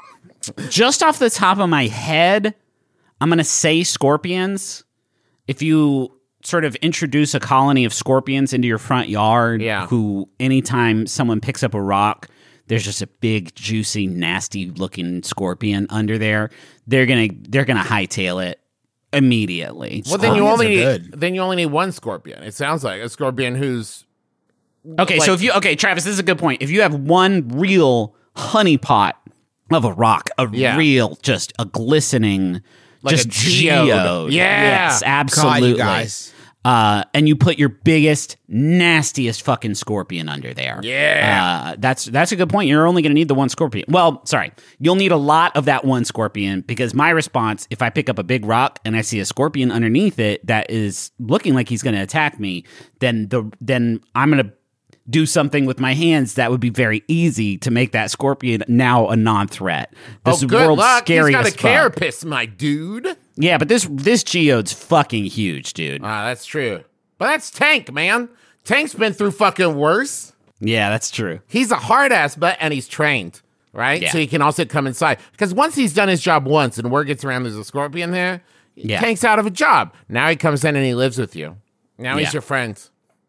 just off the top of my head, I'm going to say scorpions. If you sort of introduce a colony of scorpions into your front yard, Yeah. who anytime someone picks up a rock, there's just a big, juicy, nasty-looking scorpion under there. They're gonna they're gonna hightail it immediately. Well, then you Scorpions only are need, good. then you only need one scorpion. It sounds like a scorpion who's Okay, so like- if you okay, Travis, this is a good point. If you have one real honeypot of a rock, a Yeah. real, just a glistening, Like just a geode. geode. Yeah. Yes, absolutely. God, you guys. Uh, and you put your biggest, nastiest fucking scorpion under there. Yeah. Uh, that's that's a good point. You're only going to need the one scorpion. Well, sorry. You'll need a lot of that one scorpion because my response, if I pick up a big rock and I see a scorpion underneath it that is looking like he's going to attack me, then the then I'm going to do something with my hands that would be very easy to make that scorpion now a non-threat. This oh, good world's luck. He's scariest got a fuck. carapace, my dude. Yeah, but this this geode's fucking huge, dude. Ah, that's true. But that's Tank, man. Tank's been through fucking worse. Yeah, that's true. He's a hard ass, but and he's trained, right? Yeah. So he can also come inside. Because once he's done his job once and word gets around there's a scorpion there, Yeah. Tank's out of a job. Now he comes in and he lives with you. Now Yeah. he's your friend.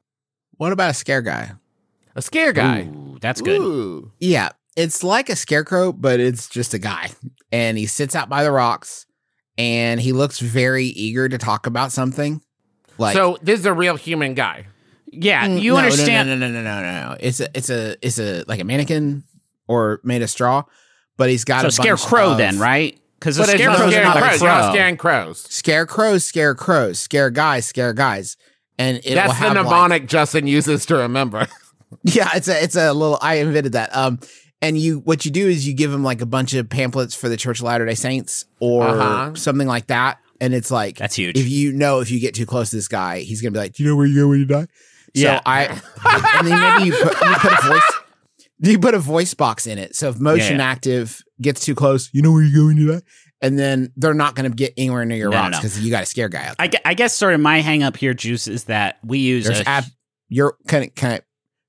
What about a scare guy? A scare guy. Ooh, that's good. Ooh. Yeah, it's like a scarecrow, but it's just a guy. And he sits out by the rocks and he looks very eager to talk about something. Like So this is a real human guy. Yeah, Mm, you no, understand. No, no, no, no, no, no, no. It's a it's a it's a like a mannequin or made of straw, but he's got So a bunch scarecrow of- then, right? Because a But it's not scarecrow's scaring not a crows. You're not crow. scaring crows. Scarecrows, scare crows, scare guys, scare guys. And it will That's the have like- mnemonic Justin uses to remember. Yeah, it's a it's a little. I invented that. Um, and you what you do is you give him like a bunch of pamphlets for the Church of Latter Day Saints or Uh-huh. something like that, and it's like That's huge. If you know if you get too close to this guy, he's gonna be like, "Do you know where you go when you die?" Yeah. So I and then maybe you put, you put a voice you put a voice box in it. So if motion Yeah, yeah. active gets too close, you know where you go when you die, and then they're not gonna get anywhere near your No, no, rocks no. because you got a scare guy out there. I, gue- I guess sort of my hang up here, Juice, is that we use There's a, ab- you're kind of kind of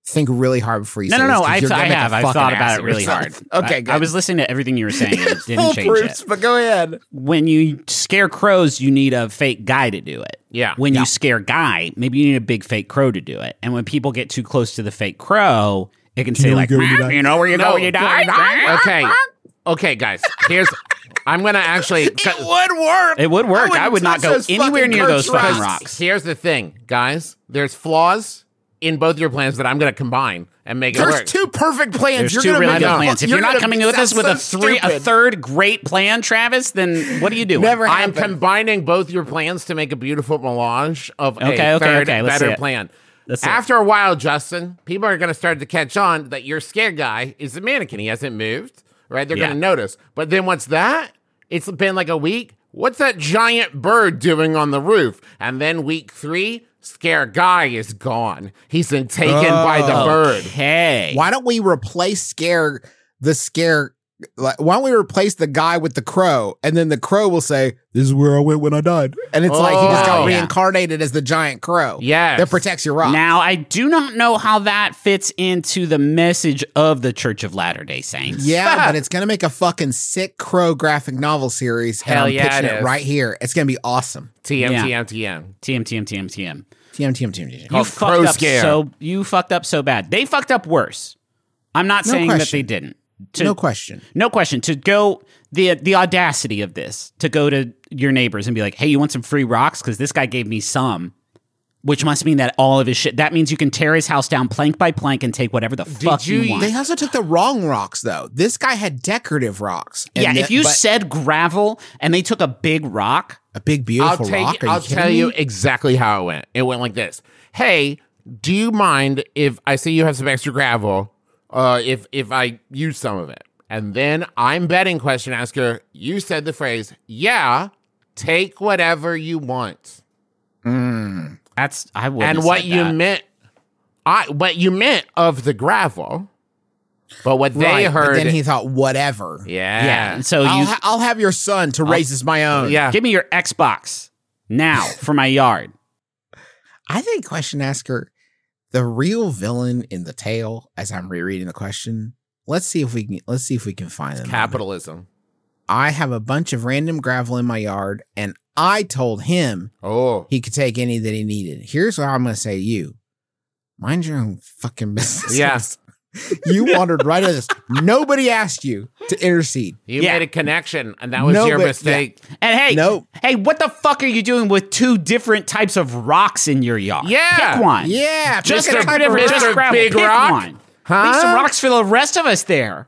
think really hard before you No, say no, this, no. 'cause I, you're gonna I make a have. I've fucking thought ass about of it really yourself. hard. Okay, I, good. I was listening to everything you were saying. And it didn't Full change proofs, it. but go ahead. When you scare crows, you need a fake guy to do it. Yeah. When Yeah. you scare guy, maybe you need a big fake crow to do it. And when people get too close to the fake crow, it can say know like, where you go when you "Meow, die?" you know where you go when you die? Okay. Okay, guys. Here's. I'm gonna actually. It would work. It would work. I, wouldn't would not touch go those anywhere fucking near those Kirk's fucking rocks. rocks. Here's the thing, guys. There's flaws in both your plans that I'm gonna combine and make it There's work. two perfect plans. There's you're two gonna really make good a- plans. If you're you're not gonna- coming with us that's with a so three, a stupid. third great plan, Travis, then what are you doing? Never I'm happened. combining both your plans to make a beautiful melange of Okay, a okay, third okay, let's see better it. plan. Let's see it. After a while, Justin, people are going to start to catch on that your scared guy is a mannequin. He hasn't moved, right? They're Yeah. going to notice. But then what's that? It's been like a week. What's that giant bird doing on the roof? And then week three, scare guy is gone. He's been taken by the bird. Hey. Why don't we replace scare the scare? Like, why don't we replace the guy with the crow, and then the crow will say, "This is where I went when I died," and it's like he just got Oh, yeah. reincarnated as the giant crow. Yes. that protects your rock. Now, I do not know how that fits into the message of the Church of Latter-day Saints. Yeah, but it's gonna make a fucking sick crow graphic novel series. And Hell I'm yeah, pitching it it is. right here. It's gonna be awesome. T M, Yeah. T M, T M. T M, T M, T M, T M. T M T M T M T M. You Called fucked Crow up Scare. so you fucked up so bad. They fucked up worse. I'm not No saying that question. they didn't. To- No question. No question. To go the the audacity of this to go to your neighbors and be like, "Hey, you want some free rocks? Because this guy gave me some." Which must mean that all of his shit. That means you can tear his house down plank by plank and take whatever the fuck you, you- want. They also took the wrong rocks, though. This guy had decorative rocks. And yeah, the- if you but said gravel and they took a big rock, a big beautiful I'll take. rock, are you I'll kidding tell me? you exactly how it went. It went like this. Hey, do you mind if I see you have some extra gravel? Uh, if if I use some of it, and then I'm betting question asker. You said the phrase, "Yeah, take whatever you want," that's I would. and what you meant, I what you meant of the gravel, but what they Right, heard. But then he thought, whatever. yeah, Yeah, and so I'll, you ha- I'll have your son to raise as my own. yeah. give me your Xbox now for my yard. I think question asker, the real villain in the tale, as I'm rereading the question, let's see if we can let's see if we can find them. Capitalism. I have a bunch of random gravel in my yard, and I told him Oh, he could take any that he needed. Here's what I'm gonna say to you. Mind your own fucking business. Yes. You wandered right into this. Nobody asked you to intercede. you Yeah. made a connection, and that was No, your but- mistake. And hey, Nope. hey, what the fuck are you doing with two different types of rocks in your yard? Yeah. Pick one. Yeah, Just pick a a type of different, rock. just Mister gravel. Big Pick Rock? one. Huh? Leave some rocks for the rest of us there.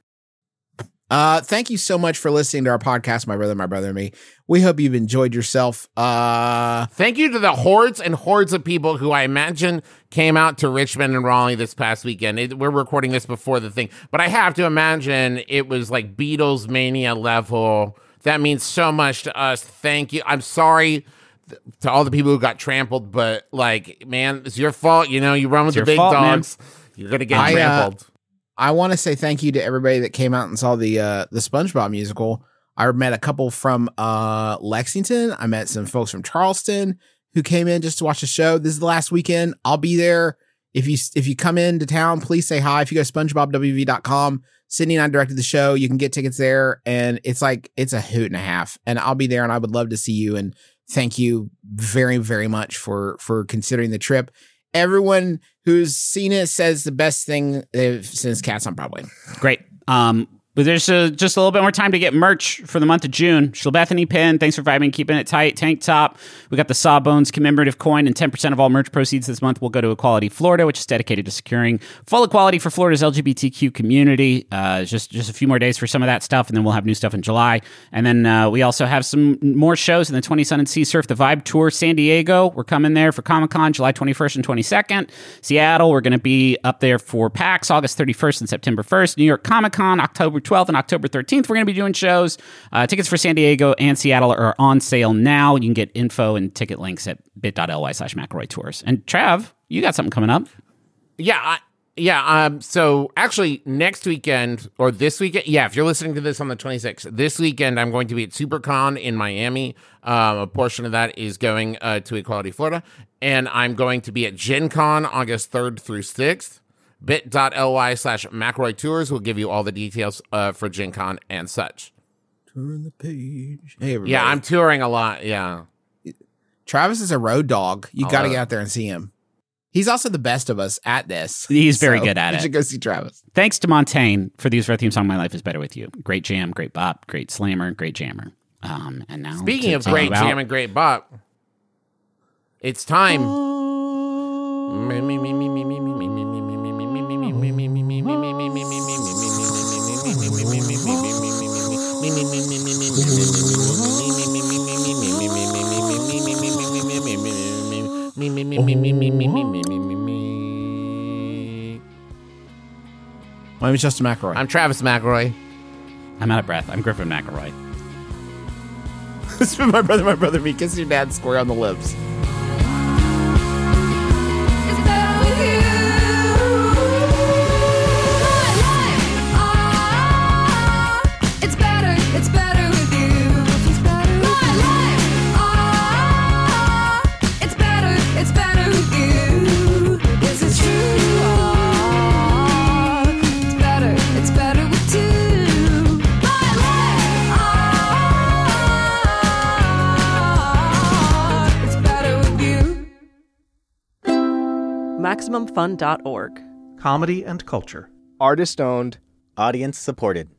Uh, thank you so much for listening to our podcast, My Brother, My Brother, and Me. We hope you've enjoyed yourself. Uh, Thank you to the hordes and hordes of people who I imagine came out to Richmond and Raleigh this past weekend. It, we're recording this before the thing, but I have to imagine it was like Beatles mania level. That means so much to us. Thank you. I'm sorry th- to all the people who got trampled, but like, man, it's your fault. You know, you run with It's the your big fault, man. dogs. You're gonna get I, uh, trampled. I want to say thank you to everybody that came out and saw the uh, the SpongeBob musical. I met a couple from uh, Lexington. I met some folks from Charleston who came in just to watch the show. This is the last weekend. I'll be there. If you if you come into town, please say hi. If you go to SpongeBob W V dot com, Sydney and I directed the show. You can get tickets there, and it's like it's a hoot and a half. And I'll be there, and I would love to see you. And thank you very very much for for considering the trip. Everyone who's seen it says the best thing they've since Cats on Broadway. Great. Um, but there's uh, just a little bit more time to get merch for the month of June. Shalbethany pin, thanks for vibing, keeping it tight. Tank top. We got the Sawbones commemorative coin, and ten percent of all merch proceeds this month will go to Equality Florida, which is dedicated to securing full equality for Florida's L G B T Q community. Uh, just just a few more days for some of that stuff, and then we'll have new stuff in July. And then uh, we also have some more shows in the twenty Sun and Sea Surf the Vibe Tour San Diego. We're coming there for Comic Con July twenty-first and twenty-second. Seattle, we're going to be up there for PAX August thirty-first and September first. New York Comic Con October twelfth and October thirteenth. We're going to be doing shows. Uh, tickets for San Diego and Seattle are on sale now. You can get info and ticket links at bit.ly slash McElroy Tours. And Trav, you got something coming up. Yeah, I, yeah. Um. So actually, next weekend or this weekend, yeah. If you're listening to this on the twenty-sixth, this weekend I'm going to be at SuperCon in Miami. Um, a portion of that is going uh, to Equality Florida, and I'm going to be at Gen Con August third through sixth. bit.ly slash McElroy Tours will give you all the details uh, for Gen Con and such. Turn the page. Hey, everybody. Yeah, I'm touring a lot. Yeah. Travis is a road dog. You I got to love get it. out there and see him. He's also the best of us at this. He's very So good at you it. should go see Travis. Thanks to Montaigne for the use of our theme song, My Life is Better With You. Great jam, great bop, great slammer, great jammer. Um, and now, Speaking to of talk great about- jam and great bop, it's time. My name is Justin McElroy. I'm Travis McElroy. I'm out of breath. I'm Griffin McElroy. This has been my brother, my brother, me. Kiss your dad square on the lips. It's better with you. My life, ah, it's better, it's better with you. My life, ah, it's better, it's better with you. This is true. Ah, it's better, it's better with two. My life, ah, it's better with you. Maximum Fun dot org. Comedy and culture. Artist owned. Audience supported.